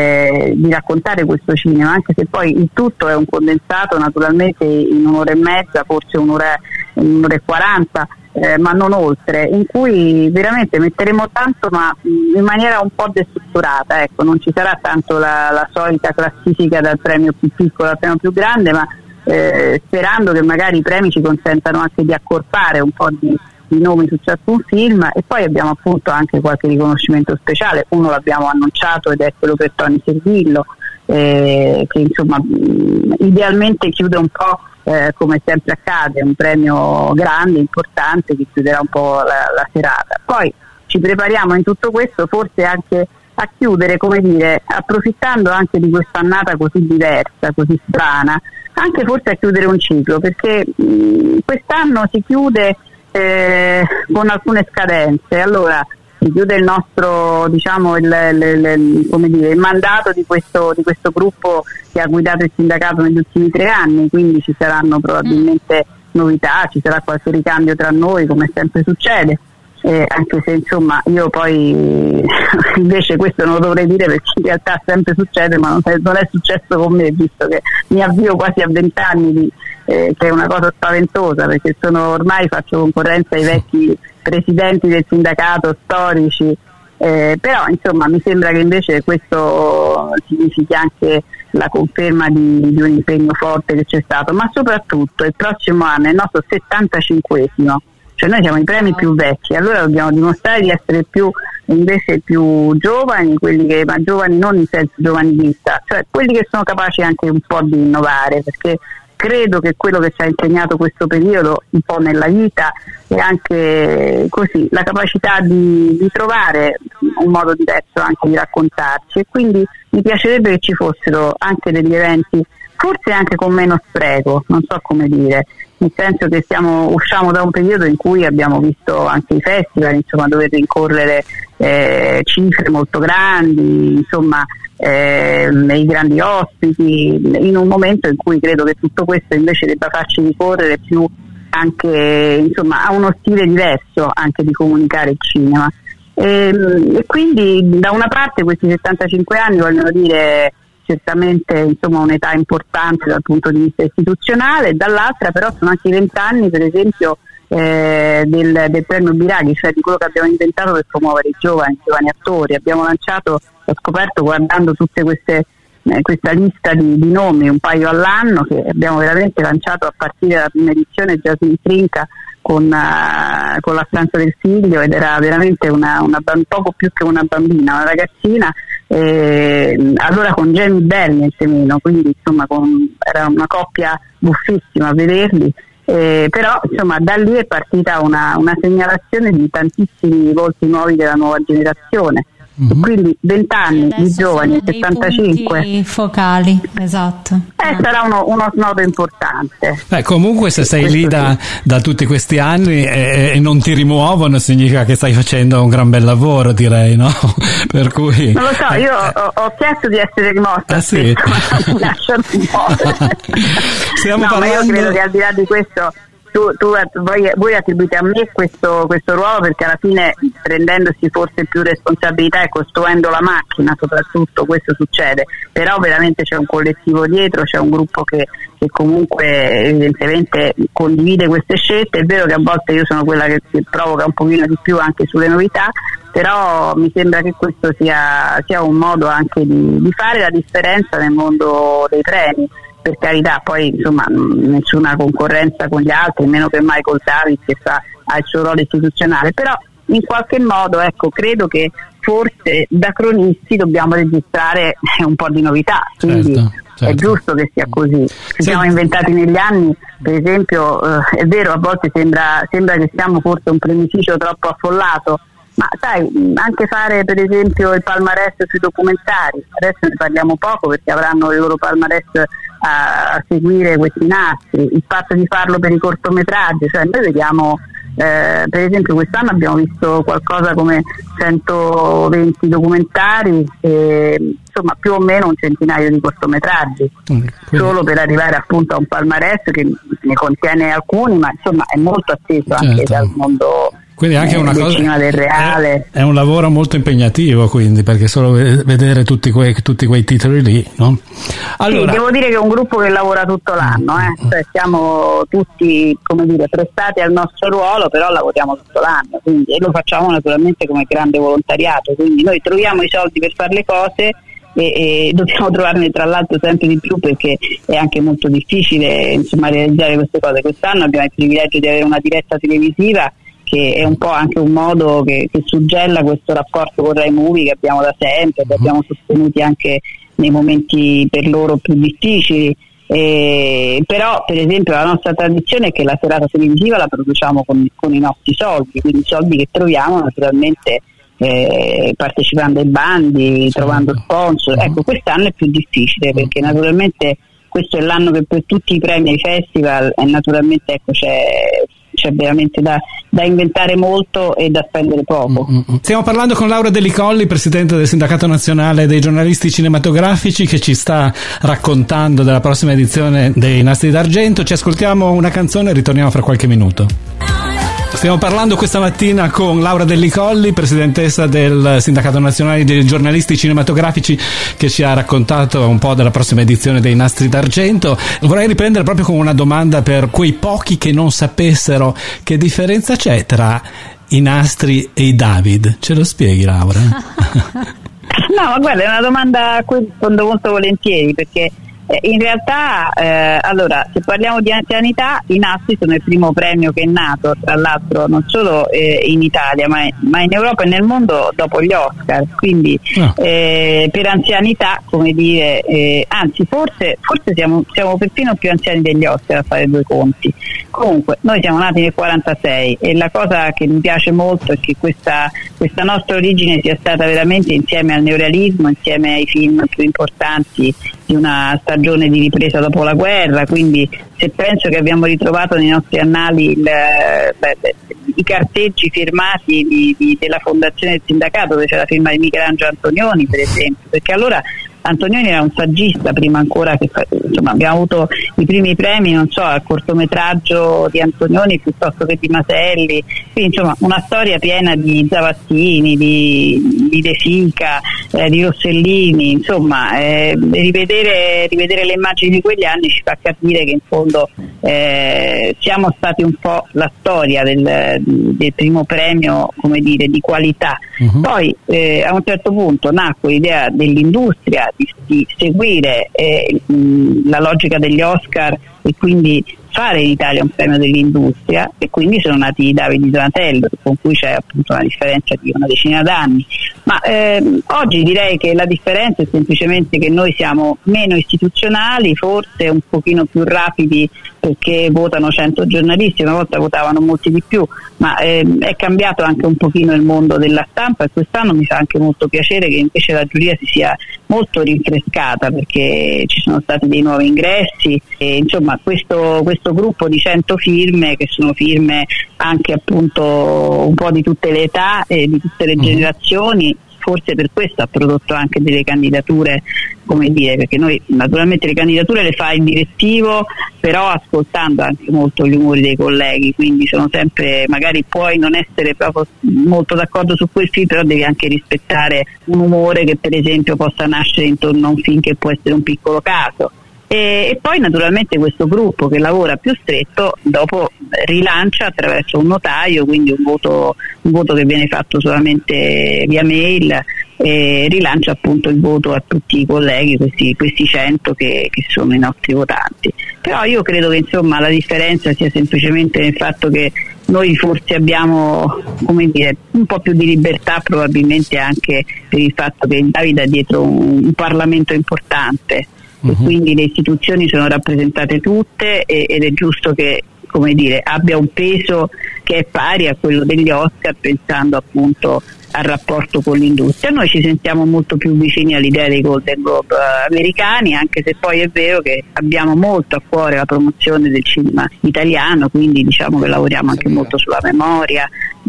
questo cinema, anche se poi il tutto è un condensato naturalmente in un'ora e mezza, forse un'ora e 40, ma non oltre, in cui veramente metteremo tanto, ma in maniera un po' destrutturata, ecco, non ci sarà tanto la solita classifica dal premio più piccolo al premio più grande, ma sperando che magari i premi ci consentano anche di accorpare un po' di nomi su ciascun film, e poi abbiamo appunto anche qualche riconoscimento speciale. Uno l'abbiamo annunciato ed è quello per Tony Servillo, che insomma idealmente chiude un po' come sempre accade, un premio grande, importante, che chiuderà un po' la serata. Poi ci prepariamo in tutto questo forse anche a chiudere, come dire, approfittando anche di questa annata così diversa, così strana, anche forse a chiudere un ciclo, perché quest'anno si chiude con alcune scadenze. Allora si chiude il nostro, diciamo, il mandato di questo gruppo che ha guidato il sindacato negli ultimi 3 anni, quindi ci saranno probabilmente novità, ci sarà qualche ricambio tra noi, come sempre succede, anche se insomma io poi invece questo non lo dovrei dire, perché in realtà sempre succede, ma non è successo con me, visto che mi avvio quasi a 20 anni che è una cosa spaventosa, perché ormai faccio concorrenza ai vecchi presidenti del sindacato storici, però insomma mi sembra che invece questo significhi anche la conferma di un impegno forte che c'è stato, ma soprattutto il prossimo anno è il nostro 75esimo, cioè noi siamo i premi più vecchi, allora dobbiamo dimostrare di essere invece più giovani, ma giovani non in senso giovanilista, cioè quelli che sono capaci anche un po' di innovare, perché credo che quello che ci ha insegnato questo periodo un po' nella vita è anche così la capacità di trovare un modo diverso anche di raccontarci, e quindi mi piacerebbe che ci fossero anche degli eventi forse anche con meno spreco, non so come dire, nel senso che usciamo da un periodo in cui abbiamo visto anche i festival insomma dover rincorrere cifre molto grandi, insomma i grandi ospiti, in un momento in cui credo che tutto questo invece debba farci ricorrere più anche insomma a uno stile diverso anche di comunicare il cinema, e quindi da una parte questi 75 anni vogliono dire certamente insomma un'età importante dal punto di vista istituzionale, dall'altra però sono anche i 20 anni per esempio del premio Biraghi, cioè di quello che abbiamo inventato per promuovere i giovani attori. Abbiamo lanciato, ho scoperto guardando tutte questa lista di nomi, un paio all'anno, che abbiamo veramente lanciato a partire dalla prima edizione Jasmine Trinca con La stanza del figlio, ed era veramente poco più che una bambina, una ragazzina, allora con Jamie Bell nel semino, quindi insomma era una coppia buffissima a vederli. Però insomma da lì è partita una segnalazione di tantissimi volti nuovi della nuova generazione, quindi 20 anni di giovani, 75 focali, esatto. Sarà uno snodo importante. Comunque se sei lì da tutti questi anni e non ti rimuovono, significa che stai facendo un gran bel lavoro, direi, no? Per cui non lo so, io ho chiesto di essere rimossa, sì. Ma mi lasciano muovere. Ma io credo che al di là di questo voi attribuite a me questo ruolo, perché alla fine, prendendosi forse più responsabilità e costruendo la macchina soprattutto, questo succede, però veramente c'è un collettivo dietro, c'è un gruppo che comunque evidentemente condivide queste scelte. È vero che a volte io sono quella che provoca un pochino di più anche sulle novità, però mi sembra che questo sia un modo anche di fare la differenza nel mondo dei premi. Per carità, poi insomma nessuna concorrenza con gli altri, meno che Michael David che ha il suo ruolo istituzionale, però in qualche modo credo che forse da cronisti dobbiamo registrare un po' di novità, quindi certo. È giusto che sia così. Ci siamo inventati negli anni, per esempio è vero, a volte sembra che siamo forse un premificio troppo affollato, ma sai, anche fare per esempio il palmarès sui documentari, adesso ne parliamo poco perché avranno il loro palmarès a seguire questi nastri, il fatto di farlo per i cortometraggi, cioè noi vediamo per esempio quest'anno abbiamo visto qualcosa come 120 documentari e insomma più o meno un centinaio di cortometraggi, solo per arrivare appunto a un palmarès che ne contiene alcuni, ma insomma è molto atteso anche dal mondo. Quindi anche una cosa del reale. È un lavoro molto impegnativo, quindi, perché solo vedere tutti quei titoli lì, no? Allora, sì, devo dire che è un gruppo che lavora tutto l'anno, cioè siamo tutti, come dire, prestati al nostro ruolo, però lavoriamo tutto l'anno, quindi, e lo facciamo naturalmente come grande volontariato, quindi noi troviamo i soldi per fare le cose e dobbiamo trovarne tra l'altro sempre di più, perché è anche molto difficile insomma realizzare queste cose. Quest'anno abbiamo il privilegio di avere una diretta televisiva che è un po' anche un modo che suggella questo rapporto con Rai Movie che abbiamo da sempre, che abbiamo sostenuti anche nei momenti per loro più difficili. Però per esempio la nostra tradizione è che la serata televisiva la produciamo con i nostri soldi, quindi i soldi che troviamo naturalmente partecipando ai bandi, trovando sponsor. Ecco, quest'anno è più difficile perché naturalmente questo è l'anno che per tutti i premi ai festival e naturalmente ecco c'è veramente da inventare molto e da spendere poco. Stiamo parlando con Laura Deli Colli, presidente del Sindacato Nazionale dei Giornalisti Cinematografici, che ci sta raccontando della prossima edizione dei Nastri d'Argento. Ci ascoltiamo una canzone e ritorniamo fra qualche minuto. Stiamo parlando questa mattina con Laura Deli Colli, presidentessa del Sindacato Nazionale dei Giornalisti Cinematografici, che ci ha raccontato un po' della prossima edizione dei Nastri d'Argento. Vorrei riprendere proprio con una domanda per quei pochi che non sapessero che differenza c'è tra i nastri e i David. Ce lo spieghi, Laura? No, ma guarda, è una domanda a cui rispondo molto volentieri, perché in realtà allora, se parliamo di anzianità, i nastri sono il primo premio che è nato, tra l'altro non solo in Italia ma in Europa e nel mondo dopo gli Oscar, quindi per anzianità, come dire, anzi forse siamo perfino più anziani degli Oscar, a fare due conti. Comunque noi siamo nati nel 46 e la cosa che mi piace molto è che questa nostra origine sia stata veramente insieme al neorealismo, insieme ai film più importanti di una stagione di ripresa dopo la guerra, quindi se penso che abbiamo ritrovato nei nostri annali i carteggi firmati della fondazione del sindacato, dove c'è la firma di Michelangelo Antonioni per esempio, perché allora Antonioni era un saggista prima ancora che insomma abbiamo avuto i primi premi, non so, al cortometraggio di Antonioni piuttosto che di Maselli, quindi insomma una storia piena di Zavattini, di De Sica, di Rossellini, insomma rivedere le immagini di quegli anni ci fa capire che in fondo siamo stati un po' la storia del primo premio, come dire, di qualità. Poi a un certo punto nacque l'idea dell'industria di seguire la logica degli Oscar e quindi fare in Italia un premio dell'industria, e quindi sono nati i David di Donatello, con cui c'è appunto una differenza di una decina d'anni. Ma oggi direi che la differenza è semplicemente che noi siamo meno istituzionali, forse un pochino più rapidi perché votano 100 giornalisti, una volta votavano molti di più, ma è cambiato anche un pochino il mondo della stampa, e quest'anno mi fa anche molto piacere che invece la giuria si sia molto rinfrescata, perché ci sono stati dei nuovi ingressi e insomma questo gruppo di 100 firme, che sono firme anche appunto un po' di tutte le età e di tutte le generazioni, forse per questo ha prodotto anche delle candidature, come dire, perché noi naturalmente le candidature le fa il direttivo, però ascoltando anche molto gli umori dei colleghi, quindi sono sempre, magari puoi non essere proprio molto d'accordo su quel film, però devi anche rispettare un umore che per esempio possa nascere intorno a un film che può essere un piccolo caso. E poi naturalmente questo gruppo che lavora più stretto dopo rilancia attraverso un notaio, quindi un voto che viene fatto solamente via mail, e rilancia appunto il voto a tutti i colleghi, questi 100 che sono i nostri votanti. Però io credo che insomma la differenza sia semplicemente nel fatto che noi forse abbiamo, come dire, un po' più di libertà, probabilmente anche per il fatto che Davide ha dietro un Parlamento importante. E quindi le istituzioni sono rappresentate tutte ed è giusto che, come dire, abbia un peso che è pari a quello degli Oscar, pensando appunto al rapporto con l'industria. Noi ci sentiamo molto più vicini all'idea dei Golden Globe americani, anche se poi è vero che abbiamo molto a cuore la promozione del cinema italiano, quindi diciamo che lavoriamo anche molto sulla memoria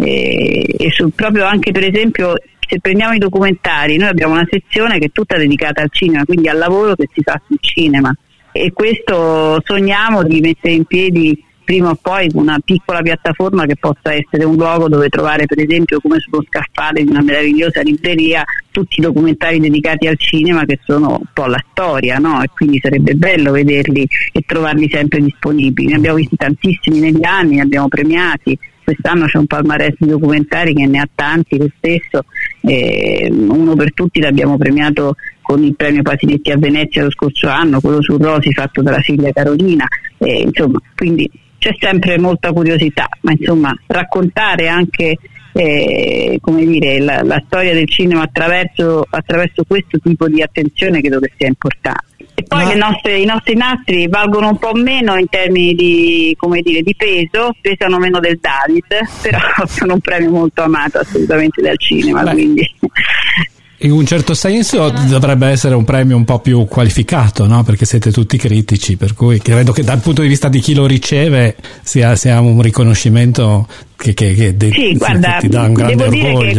e proprio anche, per esempio, se prendiamo i documentari, noi abbiamo una sezione che è tutta dedicata al cinema, quindi al lavoro che si fa sul cinema, e questo sogniamo di mettere in piedi prima o poi una piccola piattaforma che possa essere un luogo dove trovare, per esempio, come sullo scaffale di una meravigliosa libreria, tutti i documentari dedicati al cinema che sono un po' la storia, no? E quindi sarebbe bello vederli e trovarli sempre disponibili. Ne abbiamo visti tantissimi negli anni, ne abbiamo premiati. Quest'anno c'è un palmarès di documentari che ne ha tanti, lo stesso, Uno per tutti l'abbiamo premiato con il premio Pasiletti a Venezia lo scorso anno, quello su Rosi fatto dalla figlia Carolina, insomma, quindi c'è sempre molta curiosità, ma insomma raccontare anche come dire, la storia del cinema attraverso questo tipo di attenzione credo che sia importante. E poi i nostri nastri valgono un po' meno in termini di, come dire, di peso, pesano meno del David, però sono un premio molto amato assolutamente dal cinema. Quindi in un certo senso dovrebbe essere un premio un po' più qualificato, no? Perché siete tutti critici, per cui credo che dal punto di vista di chi lo riceve sia un riconoscimento che sì, guarda, ti dà un grande devo dire orgoglio. Che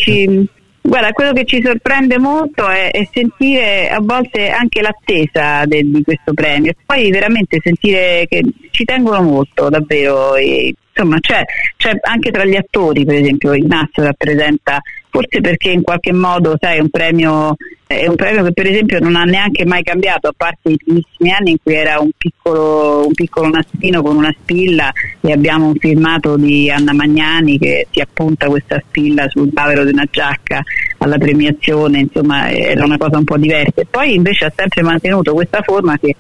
quello che ci sorprende molto è sentire a volte anche l'attesa di questo premio, e poi veramente sentire che ci tengono molto, davvero. Insomma, c'è anche tra gli attori, per esempio, il nastro rappresenta, forse perché in qualche modo, sai, è un premio che per esempio non ha neanche mai cambiato, a parte i primissimi anni in cui era un piccolo nastrino con una spilla, e abbiamo un filmato di Anna Magnani che si appunta questa spilla sul bavero di una giacca alla premiazione, insomma era una cosa un po' diversa. E poi invece ha sempre mantenuto questa forma che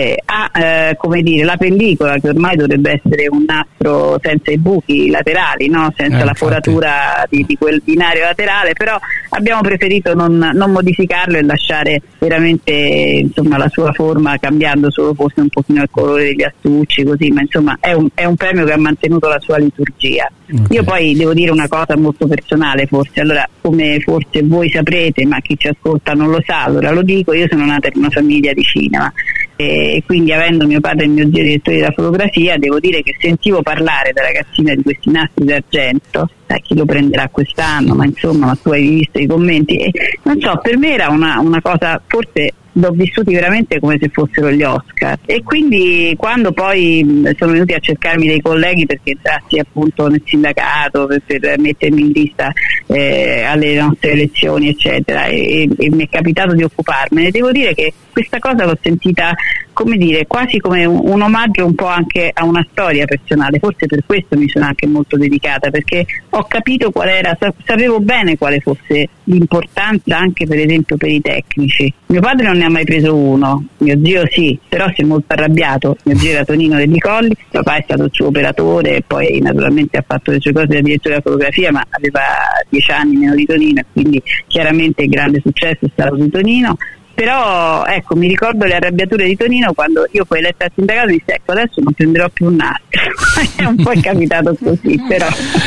ha come dire, la pellicola, che ormai dovrebbe essere un nastro senza i buchi laterali, no? Senza la foratura di quel binario laterale, però abbiamo preferito non modificarlo e lasciare veramente, insomma, la sua forma, cambiando solo forse un pochino il colore degli astucci, così, ma insomma è un premio che ha mantenuto la sua liturgia. Okay. Io poi devo dire una cosa molto personale, forse, allora, come forse voi saprete, ma chi ci ascolta non lo sa, allora lo dico: io sono nata in una famiglia di cinema, e quindi avendo mio padre e mio zio direttori della fotografia, devo dire che sentivo parlare da ragazzina di questi nastri d'argento, sai chi lo prenderà quest'anno, ma insomma, ma tu hai visto i commenti, e non so, per me era una cosa, forse l'ho vissuti veramente come se fossero gli Oscar, e quindi quando poi sono venuti a cercarmi dei colleghi perché entrassi appunto nel sindacato per mettermi in lista alle nostre elezioni eccetera, e mi è capitato di occuparmene, devo dire che questa cosa l'ho sentita, come dire, quasi come un omaggio un po' anche a una storia personale, forse per questo mi sono anche molto dedicata, perché ho capito qual era, sapevo bene quale fosse l'importanza anche per esempio per i tecnici. Mio padre non ne ha mai preso uno, mio zio sì, però si è molto arrabbiato. Mio zio era Tonino Delli Colli, papà è stato il suo operatore e poi naturalmente ha fatto le sue cose da direttore della fotografia, ma aveva 10 anni meno di Tonino e quindi chiaramente il grande successo è stato di Tonino. Però ecco, mi ricordo le arrabbiature di Tonino quando io poi eletta al sindacato mi disse: ecco, adesso non prenderò più un nastro. È un po' capitato così, però.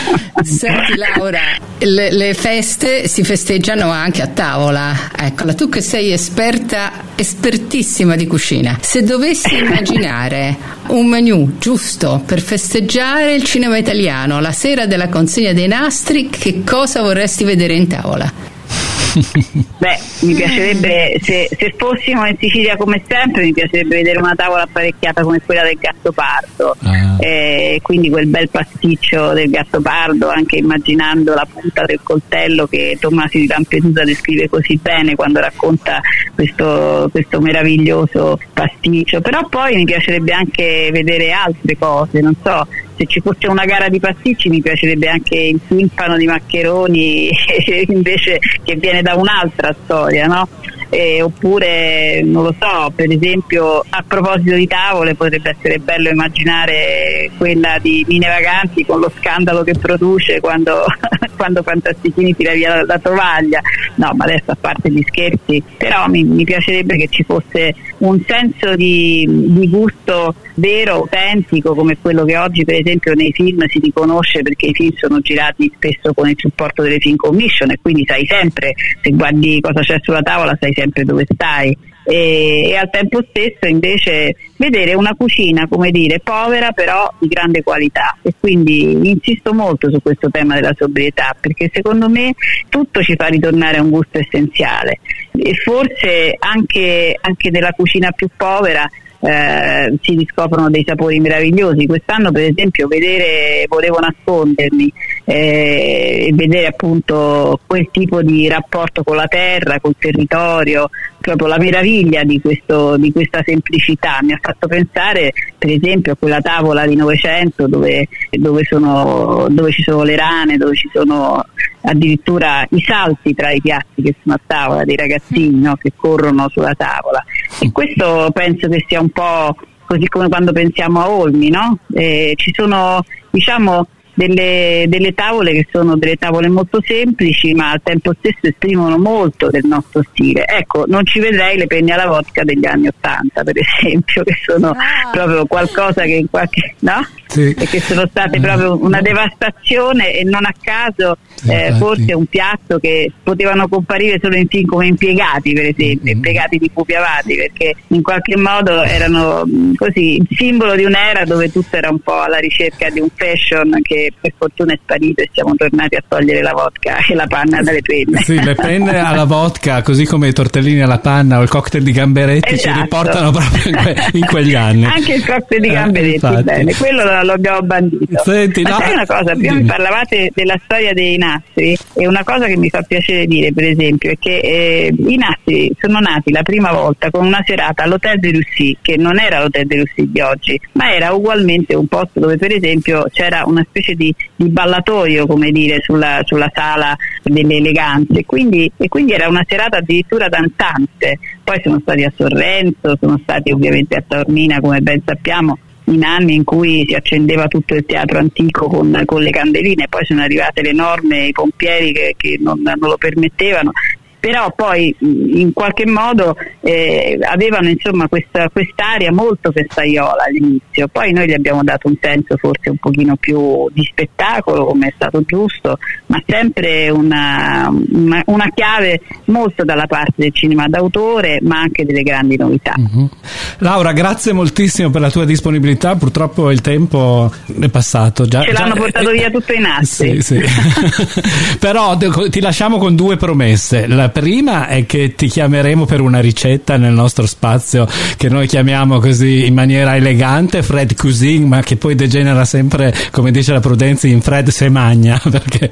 Senti Laura, le feste si festeggiano anche a tavola. Eccola, tu che sei espertissima di cucina, se dovessi immaginare un menù giusto per festeggiare il cinema italiano la sera della consegna dei nastri, che cosa vorresti vedere in tavola? Beh, mi piacerebbe, se fossimo in Sicilia come sempre, mi piacerebbe vedere una tavola apparecchiata come quella del Gattopardo, quindi quel bel pasticcio del Gattopardo, anche immaginando la punta del coltello che Tommaso di Lampedusa descrive così bene quando racconta questo meraviglioso pasticcio. Però poi mi piacerebbe anche vedere altre cose, non so, se ci fosse una gara di pasticci mi piacerebbe anche il timpano di maccheroni invece, che viene da un'altra storia, no? Oppure, non lo so, per esempio, a proposito di tavole, potrebbe essere bello immaginare quella di Mine Vaganti con lo scandalo che produce quando quando Fantastichini tira via la tovaglia. No, ma adesso, a parte gli scherzi, però mi piacerebbe che ci fosse un senso di gusto vero, autentico, come quello che oggi per esempio nei film si riconosce, perché i film sono girati spesso con il supporto delle film commission e quindi sai sempre, se guardi cosa c'è sulla tavola sai sempre dove stai. E al tempo stesso invece vedere una cucina, come dire, povera però di grande qualità, e quindi insisto molto su questo tema della sobrietà, perché secondo me tutto ci fa ritornare a un gusto essenziale, e forse anche nella cucina più povera si riscoprono dei sapori meravigliosi. Quest'anno per esempio Volevo nascondermi, e vedere appunto quel tipo di rapporto con la terra, col territorio, proprio la meraviglia di questa semplicità mi ha fatto pensare per esempio a quella tavola di Novecento dove ci sono le rane, dove ci sono addirittura i salti tra i piatti che sono a tavola, dei ragazzini, no, che corrono sulla tavola, e questo penso che sia un po' così come quando pensiamo a Olmi, no? Ci sono, diciamo, delle tavole che sono delle tavole molto semplici, ma al tempo stesso esprimono molto del nostro stile. Ecco, non ci vedrei le penne alla vodka degli anni '80 per esempio, che sono proprio qualcosa che in qualche, no? Sì. E che sono state proprio una devastazione, e non a caso forse un piatto che potevano comparire solo in film come Impiegati, per esempio, Impiegati di Pupi Avati, perché in qualche modo erano così il simbolo di un'era dove tutto era un po' alla ricerca di un fashion che per fortuna è sparito, e siamo tornati a togliere la vodka e la panna dalle penne. Sì, le penne alla vodka, così come i tortellini alla panna o il cocktail di gamberetti, esatto, ci riportano proprio in quegli anni. Anche il cocktail di gamberetti, bene, quello lo abbiamo bandito. Senti, ma sai una cosa, prima mi parlavate della storia dei nastri, e una cosa che mi fa piacere dire per esempio è che i nastri sono nati la prima volta con una serata all'Hotel de Russie, che non era l'Hotel de Russie di oggi, ma era ugualmente un posto dove per esempio c'era una specie di ballatoio, come dire, sulla sala delle eleganze, e quindi era una serata addirittura danzante. Poi sono stati a Sorrento, sono stati ovviamente a Taormina, come ben sappiamo, in anni in cui si accendeva tutto il teatro antico con le candeline, poi sono arrivate le norme, i pompieri che non lo permettevano, però poi in qualche modo avevano insomma quest'area molto festaiola all'inizio, poi noi gli abbiamo dato un senso forse un pochino più di spettacolo, come è stato giusto, ma sempre una chiave molto dalla parte del cinema d'autore, ma anche delle grandi novità. Laura, grazie moltissimo per la tua disponibilità, purtroppo il tempo è passato già. Ce l'hanno portato via tutto i nastri. Sì. Però ti lasciamo con due promesse. La prima è che ti chiameremo per una ricetta nel nostro spazio che noi chiamiamo così in maniera elegante Fred Cuisine, ma che poi degenera sempre, come dice la Prudenzi, in Fred se magna, perché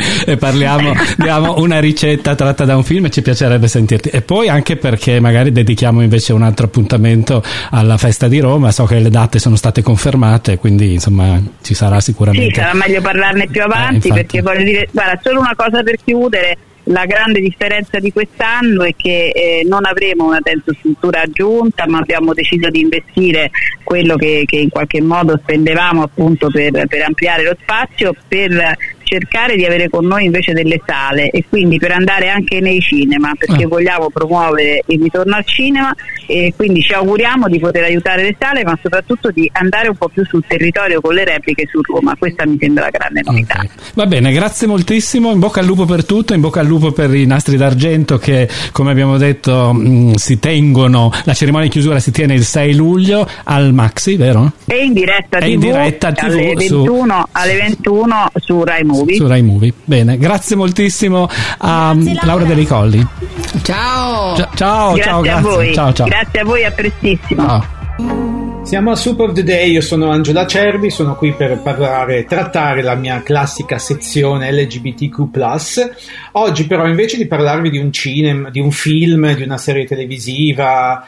diamo una ricetta tratta da un film e ci piacerebbe sentirti. E poi anche perché magari dedichiamo invece un altro appuntamento alla festa di Roma, so che le date sono state confermate, quindi insomma ci sarà sicuramente. Sì, sarà meglio parlarne più avanti, perché voglio dire, guarda, solo una cosa per chiudere. La grande differenza di quest'anno è che non avremo una tensostruttura aggiunta, ma abbiamo deciso di investire quello che in qualche modo spendevamo appunto per ampliare lo spazio, per cercare di avere con noi invece delle sale, e quindi per andare anche nei cinema, perché vogliamo promuovere il ritorno al cinema, e quindi ci auguriamo di poter aiutare le sale, ma soprattutto di andare un po' più sul territorio con le repliche su Roma. Questa mi sembra la grande novità. Okay. Va bene, grazie moltissimo, in bocca al lupo per tutto, in bocca al lupo per i nastri d'argento che, come abbiamo detto, si tengono, la cerimonia di chiusura si tiene il 6 luglio al Maxi, vero? E in diretta TV, alle 21 su Rai Movie. Su Rai Movie. Bene, grazie moltissimo a Laura Deli Colli. Ciao. Grazie a voi. Ciao. Grazie a voi, a prestissimo. Ciao. Siamo a Soup of the Day, io sono Angela Cervi, sono qui per trattare la mia classica sezione LGBTQ+. Oggi però invece di parlarvi di un cinema, di un film, di una serie televisiva,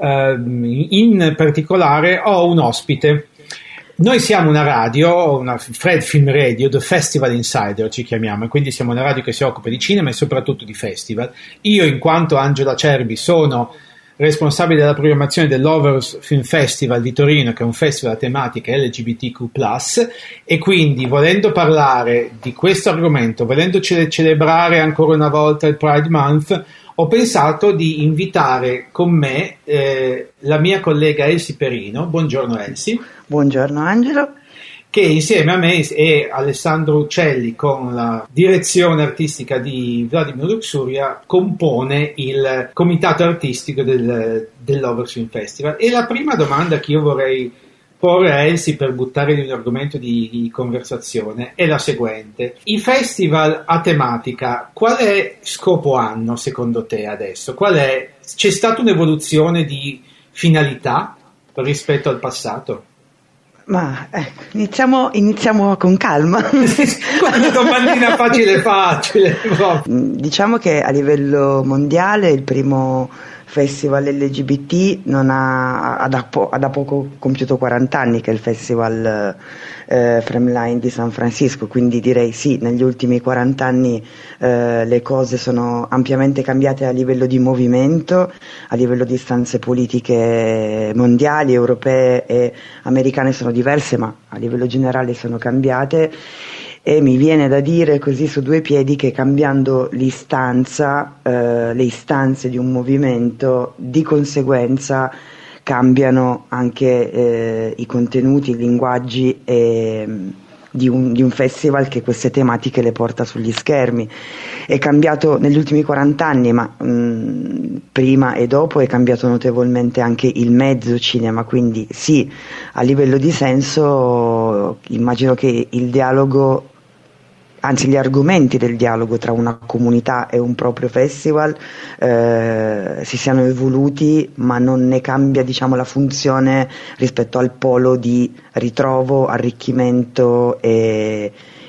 in particolare ho un ospite. Noi siamo una radio, una Fred Film Radio, The Festival Insider ci chiamiamo, e quindi siamo una radio che si occupa di cinema e soprattutto di festival. Io, in quanto Angela Cervi, sono responsabile della programmazione dell'Overs Film Festival di Torino, che è un festival a tematica LGBTQ+, e quindi, volendo parlare di questo argomento, volendo celebrare ancora una volta il Pride Month, ho pensato di invitare con me la mia collega Elsie Perino. Buongiorno Elsie. Buongiorno Angelo. Che insieme a me e Alessandro Uccelli, con la direzione artistica di Vladimir Luxuria, compone il comitato artistico dell'Overs Film Festival. E la prima domanda che io vorrei porre a Elsie per buttare in un argomento di conversazione è la seguente: i festival a tematica quale scopo hanno secondo te adesso? C'è stata un'evoluzione di finalità rispetto al passato? Ma iniziamo con calma. Quando domandina facile. Diciamo che a livello mondiale il primo festival LGBT ha da poco compiuto 40 anni, che è il festival Fremline di San Francisco, quindi direi sì, negli ultimi 40 anni le cose sono ampiamente cambiate a livello di movimento, a livello di istanze politiche mondiali, europee e americane sono diverse, ma a livello generale sono cambiate. E mi viene da dire così su due piedi che cambiando le istanze di un movimento, di conseguenza cambiano anche i contenuti, i linguaggi di un festival che queste tematiche le porta sugli schermi. È cambiato negli ultimi 40 anni, ma prima e dopo è cambiato notevolmente anche il mezzo cinema, quindi sì, a livello di senso immagino che il dialogo, anzi gli argomenti del dialogo tra una comunità e un proprio festival si siano evoluti, ma non ne cambia, diciamo, la funzione rispetto al polo di ritrovo, arricchimento e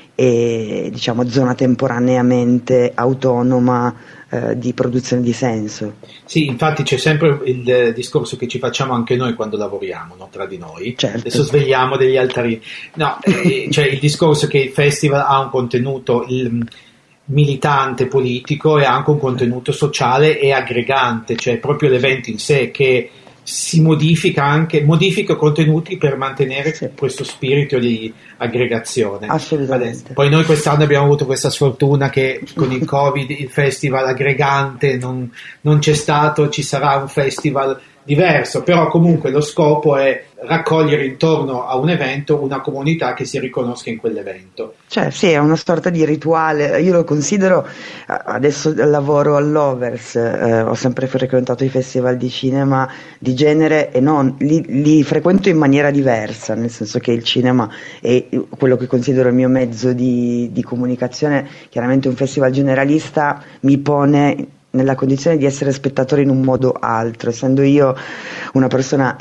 diciamo zona temporaneamente autonoma di produzione di senso. Sì, infatti c'è sempre il discorso che ci facciamo anche noi quando lavoriamo, no? Tra di noi. Certo. Adesso svegliamo degli altarini. No, cioè il discorso che il festival ha un contenuto militante, politico, e anche un contenuto sociale e aggregante, cioè proprio l'evento in sé che si modifica contenuti per mantenere questo spirito di aggregazione. Assolutamente. Poi noi quest'anno abbiamo avuto questa sfortuna che con il Covid il festival aggregante non c'è stato, ci sarà un festival diverso, però comunque lo scopo è raccogliere intorno a un evento una comunità che si riconosca in quell'evento. Cioè sì, è una sorta di rituale. Io lo considero, adesso lavoro all'Overs, ho sempre frequentato i festival di cinema di genere e non, li frequento in maniera diversa, nel senso che il cinema è quello che considero il mio mezzo di comunicazione. Chiaramente un festival generalista mi pone nella condizione di essere spettatore in un modo altro, essendo io una persona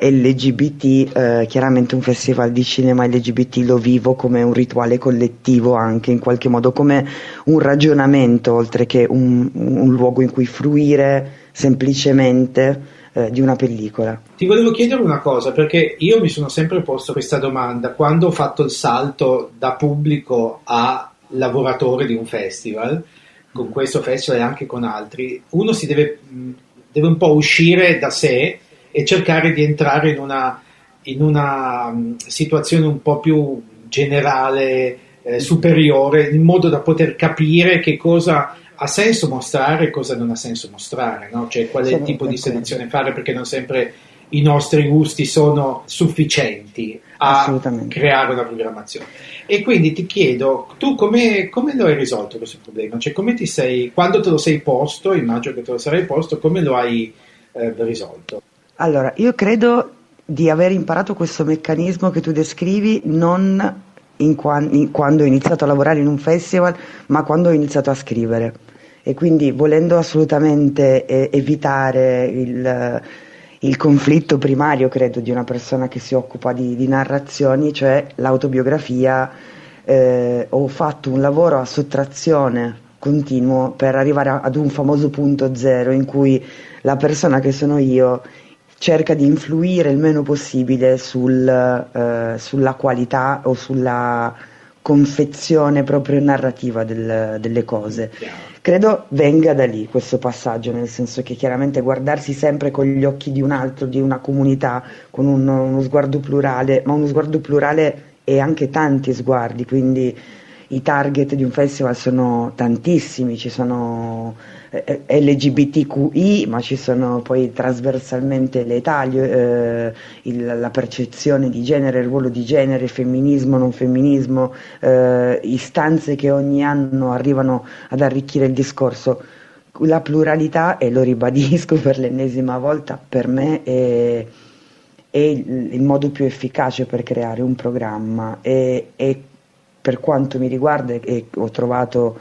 LGBT, chiaramente un festival di cinema LGBT lo vivo come un rituale collettivo, anche in qualche modo come un ragionamento, oltre che un luogo in cui fruire semplicemente di una pellicola. Ti volevo chiedere una cosa, perché io mi sono sempre posto questa domanda quando ho fatto il salto da pubblico a lavoratore di un festival. Con questo festival e anche con altri, uno si deve un po' uscire da sé e cercare di entrare in una situazione un po' più generale, superiore, in modo da poter capire che cosa ha senso mostrare e cosa non ha senso mostrare, no? Cioè quale tipo di selezione fare, perché non sempre i nostri gusti sono sufficienti a creare una programmazione. E quindi ti chiedo, tu come lo hai risolto questo problema? Cioè quando te lo sei posto, immagino che te lo sarai posto, come lo hai risolto? Allora, io credo di aver imparato questo meccanismo che tu descrivi non quando ho iniziato a lavorare in un festival, ma quando ho iniziato a scrivere. E quindi volendo assolutamente evitare il conflitto primario, credo, di una persona che si occupa di narrazioni, cioè l'autobiografia, ho fatto un lavoro a sottrazione continuo per arrivare ad un famoso punto zero in cui la persona che sono io cerca di influire il meno possibile sulla qualità o sulla confezione proprio narrativa delle cose. credo venga da lì questo passaggio, nel senso che chiaramente guardarsi sempre con gli occhi di un altro, di una comunità, con uno sguardo plurale, ma uno sguardo plurale e anche tanti sguardi, quindi i target di un festival sono tantissimi, ci sono LGBTQI, ma ci sono poi trasversalmente le età, la percezione di genere, il ruolo di genere, femminismo, non femminismo, istanze che ogni anno arrivano ad arricchire il discorso. La pluralità, e lo ribadisco per l'ennesima volta, per me è il modo più efficace per creare un programma e per quanto mi riguarda, e ho trovato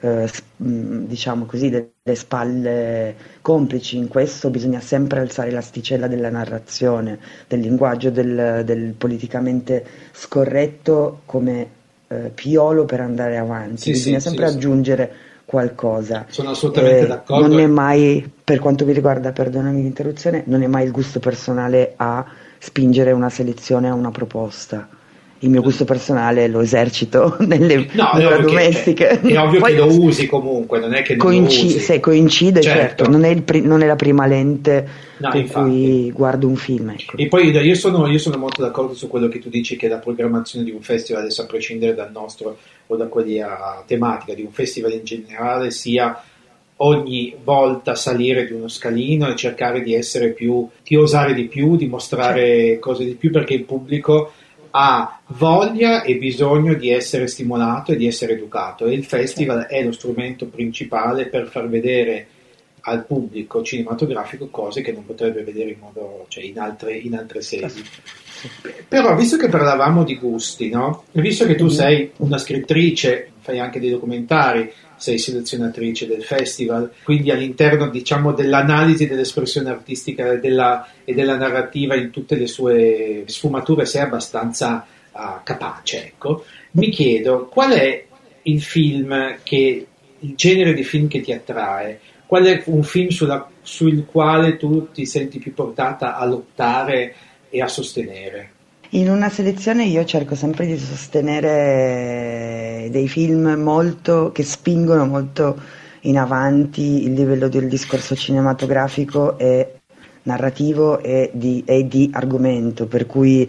diciamo così delle spalle complici in questo, bisogna sempre alzare l'asticella della narrazione, del linguaggio, del politicamente scorretto come piolo per andare avanti, bisogna sempre aggiungere qualcosa. Sono assolutamente d'accordo. Non è mai, per quanto mi riguarda, perdonami l'interruzione, non è mai il gusto personale a spingere una selezione a una proposta. Il mio gusto personale lo esercito nelle mura domestiche. È ovvio che lo usi comunque, non è che non lo usi. Se coincide, certo, non è la prima lente con cui guardo un film. Ecco. E poi io sono molto d'accordo su quello che tu dici, che la programmazione di un festival, adesso a prescindere dal nostro o da quelli a tematica, di un festival in generale, sia ogni volta salire di uno scalino e cercare di essere di osare di più, di mostrare cose di più, perché il pubblico ha voglia e bisogno di essere stimolato e di essere educato, e il festival è lo strumento principale per far vedere al pubblico cinematografico cose che non potrebbe vedere in altre sedi. Però, visto che parlavamo di gusti, no? E visto che tu sei una scrittrice, fai anche dei documentari, sei selezionatrice del festival, quindi all'interno, diciamo, dell'analisi dell'espressione artistica e della narrativa in tutte le sue sfumature sei abbastanza capace, ecco. Mi chiedo, qual è il genere di film che ti attrae? Qual è un film sul quale tu ti senti più portata a lottare e a sostenere? In una selezione io cerco sempre di sostenere dei film che spingono molto in avanti il livello del discorso cinematografico e narrativo e di argomento, per cui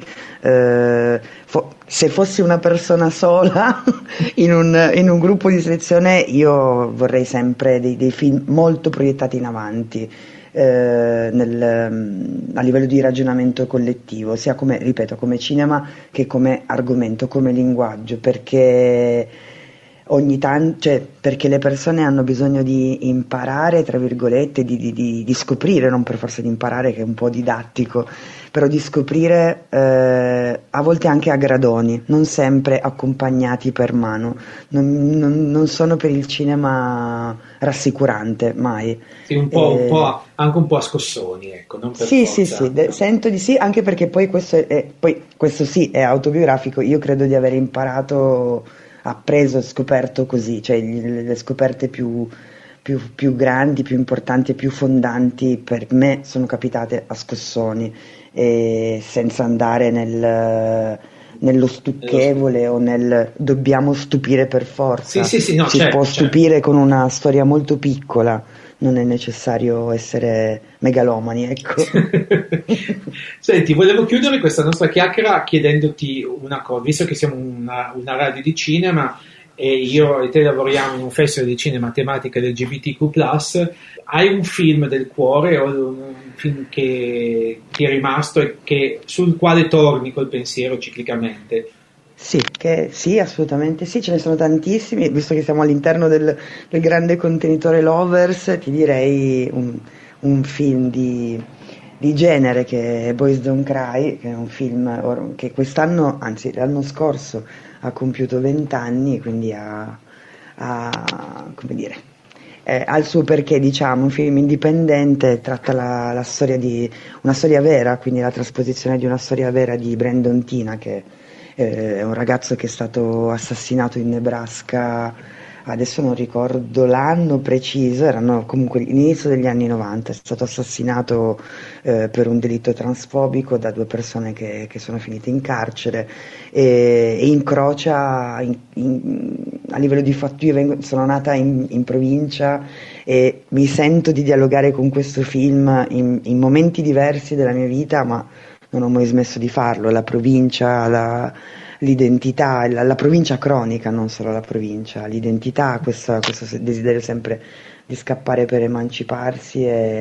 se fossi una persona sola in un gruppo di selezione, io vorrei sempre dei film molto proiettati in avanti, a livello di ragionamento collettivo, sia come cinema che come argomento, come linguaggio, perché ogni tanto, perché le persone hanno bisogno di imparare, tra virgolette, di scoprire, non per forza di imparare, che è un po' didattico, però di scoprire a volte anche a gradoni, non sempre accompagnati per mano. Non sono per il cinema rassicurante, mai. Sì, anche un po' a scossoni, ecco. Non per sì, forza. Sento di sì, anche perché poi questo sì è autobiografico. Io credo di aver imparato, appreso, scoperto così, cioè le scoperte più grandi, più importanti e più fondanti per me sono capitate a scossoni, e senza andare nello stucchevole o nel dobbiamo stupire per forza. Si può stupire con una storia molto piccola, non è necessario essere megalomani, ecco. Senti, volevo chiudere questa nostra chiacchiera chiedendoti una cosa, visto che siamo una radio di cinema e io e te lavoriamo in un festival di cinema tematica LGBTQ+, hai un film del cuore o un film che ti è rimasto e sul quale torni col pensiero ciclicamente? Sì, assolutamente sì, ce ne sono tantissimi, visto che siamo all'interno del grande contenitore Lovers, ti direi un film di genere che è Boys Don't Cry, che è un film che quest'anno, anzi l'anno scorso, ha compiuto 20 anni, quindi ha il suo perché, diciamo, un film indipendente, tratta la storia di una storia vera, quindi la trasposizione di una storia vera di Brandon Teena, che è un ragazzo che è stato assassinato in Nebraska adesso non ricordo l'anno preciso, erano comunque l'inizio degli anni 90, è stato assassinato per un delitto transfobico da 2 persone che sono finite in carcere, e incrocia a livello di fatto. Io sono nata in provincia e mi sento di dialogare con questo film in momenti diversi della mia vita, ma non ho mai smesso di farlo. La provincia, l'identità, la provincia cronica, non solo la provincia, l'identità, questo desiderio sempre di scappare per emanciparsi,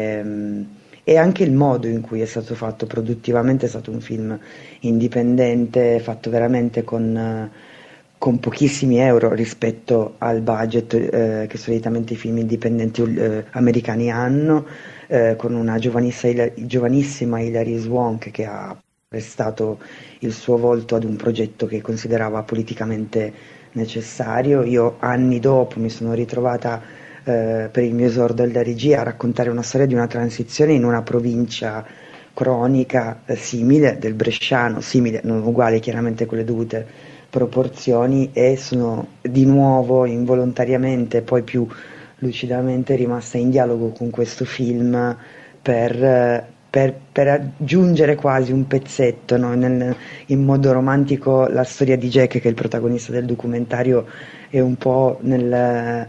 e anche il modo in cui è stato fatto produttivamente. È stato un film indipendente, fatto veramente con pochissimi euro rispetto al budget che solitamente i film indipendenti americani hanno, con una giovanissima Hilary Swank che ha prestato il suo volto ad un progetto che considerava politicamente necessario. Io anni dopo mi sono ritrovata per il mio esordio alla regia a raccontare una storia di una transizione in una provincia cronica simile, del bresciano, simile, non uguale chiaramente con le dovute proporzioni, e sono di nuovo involontariamente, poi più lucidamente, rimasta in dialogo con questo film per aggiungere quasi un pezzetto, no? In modo romantico la storia di Jack, che è il protagonista del documentario, è un po' nel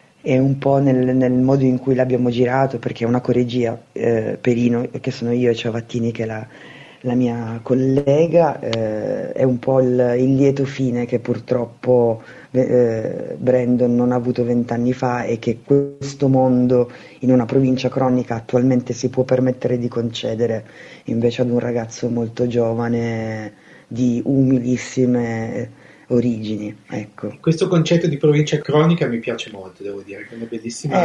modo in cui l'abbiamo girato, perché è una coregia, Perino, che sono io, e Ciavattini, che è la mia collega, è un po' il lieto fine che purtroppo Brandon non ha avuto 20 anni fa, e che questo mondo in una provincia cronica attualmente si può permettere di concedere invece ad un ragazzo molto giovane di umilissime origini, ecco. Questo concetto di provincia cronica mi piace molto, devo dire, che è una bellissima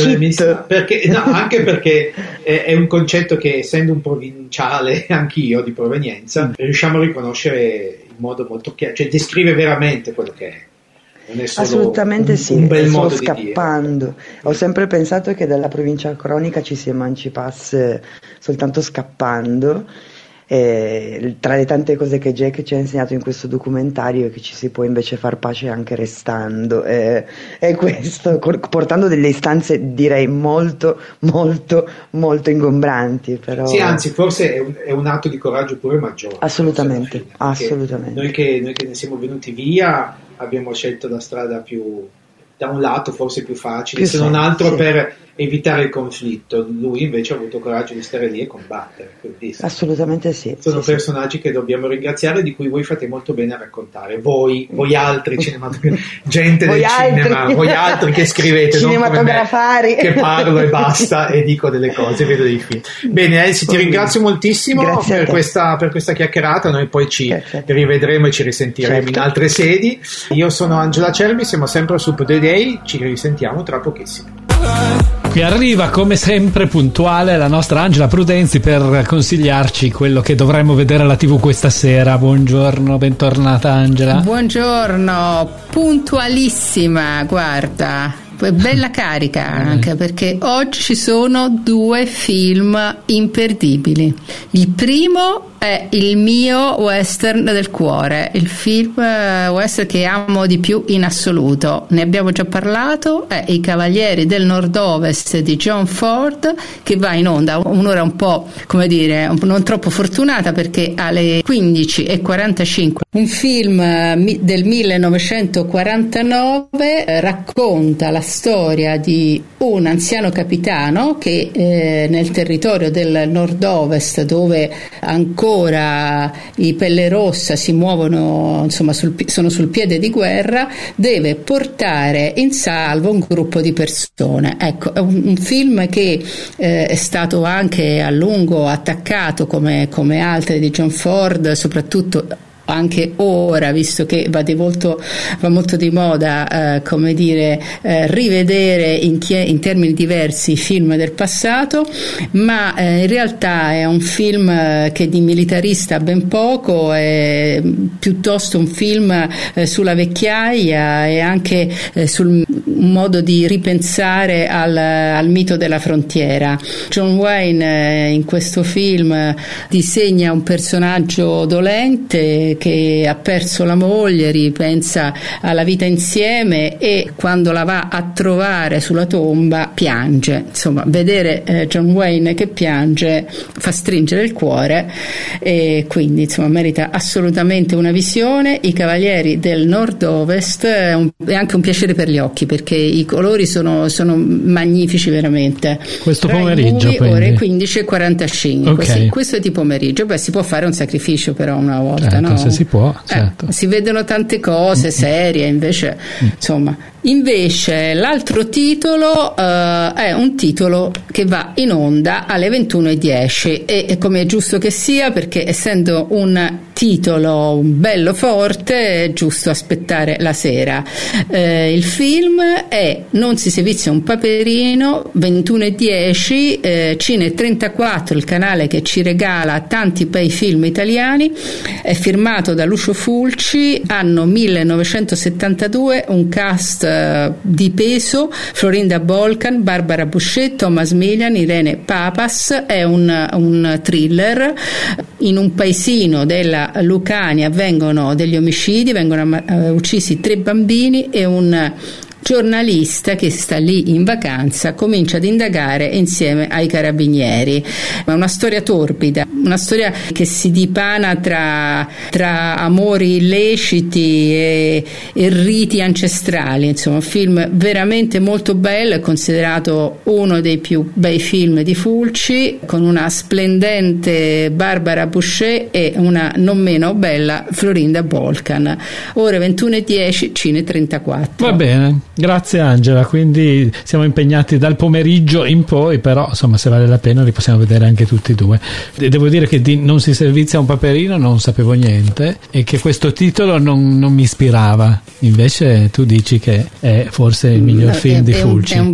anche perché è un concetto che, essendo un provinciale anch'io di provenienza, riusciamo a riconoscere in modo molto chiaro, cioè descrive veramente quello che è. Non è solo assolutamente un bel modo scappando. Di dire. Ho sempre pensato che dalla provincia cronica ci si emancipasse soltanto scappando. Tra le tante cose che Jack ci ha insegnato in questo documentario è che ci si può invece far pace anche restando, e questo portando delle istanze, direi, molto molto molto ingombranti, però sì, anzi forse è un atto di coraggio pure maggiore. Assolutamente. Noi che ne siamo venuti via abbiamo scelto la strada più, da un lato forse più facile, se non altro per evitare il conflitto. Lui invece ha avuto coraggio di stare lì e combattere. Quindi, assolutamente sì. Sono personaggi che dobbiamo ringraziare, di cui voi fate molto bene a raccontare. Voi altri gente del cinema, voi altri che scrivete, non come me, che parlo e basta e dico delle cose, vedo dei film. Bene, Elsie, ti ringrazio moltissimo per questa chiacchierata. Noi poi ci rivedremo e ci risentiremo in altre sedi. Io sono Angela Cerbi, siamo sempre su Super Day, ci risentiamo tra pochissimo. Qui arriva come sempre puntuale la nostra Angela Prudenzi per consigliarci quello che dovremmo vedere alla TV questa sera. Buongiorno, bentornata Angela. Buongiorno, puntualissima, guarda. Bella carica anche, perché oggi ci sono 2 film imperdibili. Il primo è il mio western del cuore, il film western che amo di più in assoluto. Ne abbiamo già parlato, è I Cavalieri del Nord-Ovest di John Ford, che va in onda un'ora un po', come dire, non troppo fortunata, perché alle 15:45. Un film del 1949, racconta la storia di un anziano capitano che nel territorio del Nord-Ovest, dove ancora i pelle rossa si muovono, insomma sono sul piede di guerra, deve portare in salvo un gruppo di persone. Ecco, è un film che è stato anche a lungo attaccato come altri di John Ford, soprattutto anche ora, visto che va molto di moda rivedere in termini diversi i film del passato, ma in realtà è un film che di militarista ha ben poco, è piuttosto un film sulla vecchiaia e anche sul modo di ripensare al mito della frontiera. John Wayne in questo film disegna un personaggio dolente che ha perso la moglie, ripensa alla vita insieme e quando la va a trovare sulla tomba piange. Insomma, vedere John Wayne che piange fa stringere il cuore, e quindi insomma merita assolutamente una visione. I Cavalieri del Nord-Ovest è anche un piacere per gli occhi, perché i colori sono magnifici veramente. Questo pomeriggio, ore 15:45. Okay. Questo è di pomeriggio. Beh, si può fare un sacrificio però una volta, no? Se si può, certo. Si vedono tante cose serie, invece insomma. Invece l'altro titolo è un titolo che va in onda alle 21:10 e come è giusto che sia, perché essendo un titolo bello forte è giusto aspettare la sera. Il film è Non si sevizia un paperino, 21:10, Cine 34, il canale che ci regala tanti bei film italiani. È firmato da Lucio Fulci, anno 1972, un cast di peso: Florinda Bolkan, Barbara Boucher, Thomas Milian, Irene Papas. È un thriller. In un paesino della Lucania avvengono degli omicidi, vengono uccisi 3 bambini e un giornalista che sta lì in vacanza comincia ad indagare insieme ai carabinieri. È una storia torbida, una storia che si dipana tra amori illeciti e riti ancestrali. Insomma, un film veramente molto bello, è considerato uno dei più bei film di Fulci, con una splendente Barbara Boucher e una non meno bella Florinda Bolkan. Ore 21:10, Cine 34. Va bene. Grazie Angela, quindi siamo impegnati dal pomeriggio in poi, però insomma se vale la pena li possiamo vedere anche tutti e due. Devo dire che di Non si servizia un paperino non sapevo niente e che questo titolo non mi ispirava, invece tu dici che è forse il miglior film di Fulci. È un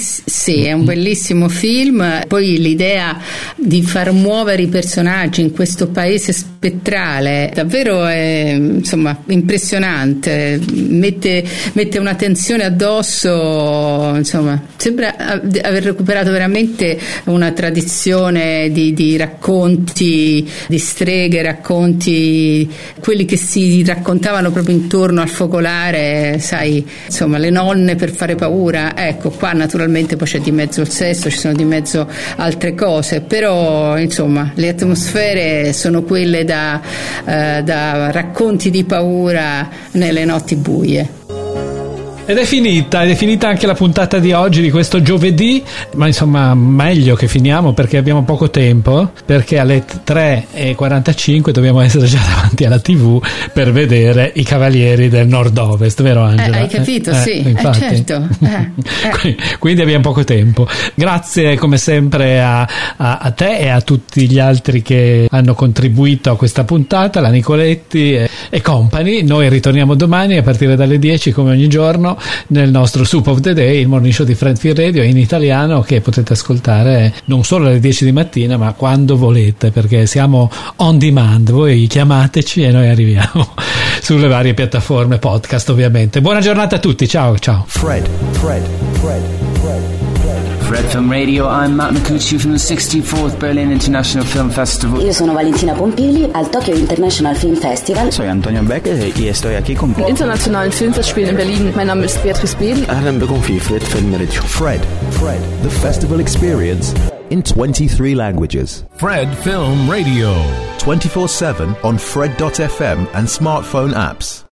bellissimo film. Poi l'idea di far muovere i personaggi in questo paese spettrale davvero è insomma impressionante, mette una tensione addosso, insomma sembra aver recuperato veramente una tradizione di racconti di streghe, racconti quelli che si raccontavano proprio intorno al focolare, sai, insomma le nonne per fare paura. Ecco, qua naturalmente poi c'è di mezzo il sesso, ci sono di mezzo altre cose, però insomma le atmosfere sono quelle da racconti di paura nelle notti buie. Ed è finita anche la puntata di oggi, di questo giovedì, ma insomma meglio che finiamo perché abbiamo poco tempo, perché alle 3:45 dobbiamo essere già davanti alla TV per vedere I Cavalieri del Nord-Ovest, vero Angela? Hai capito? Sì, infatti. Certo. Quindi abbiamo poco tempo. Grazie come sempre a te e a tutti gli altri che hanno contribuito a questa puntata, la Nicoletti e company. Noi ritorniamo domani a partire dalle 10 come ogni giorno nel nostro Soup of the Day, il morning show di Fred Film Radio in italiano, che potete ascoltare non solo alle 10 di mattina ma quando volete, perché siamo on demand. Voi chiamateci e noi arriviamo sulle varie piattaforme podcast, ovviamente. Buona giornata a tutti, ciao. Fred Film Radio, I'm Matt Micucci from the 64th Berlin International Film Festival. Io sono Valentina Pompili al Tokyo International Film Festival. Soy Antonio Becker y estoy aquí con Internationalen Filmfestspielen in Berlin. Mein Name ist Beatrice Bedel. أهلا بكم في Fred Film Radio. Fred, the festival experience in 23 languages. Fred Film Radio. 24/7 on Fred.fm and smartphone apps.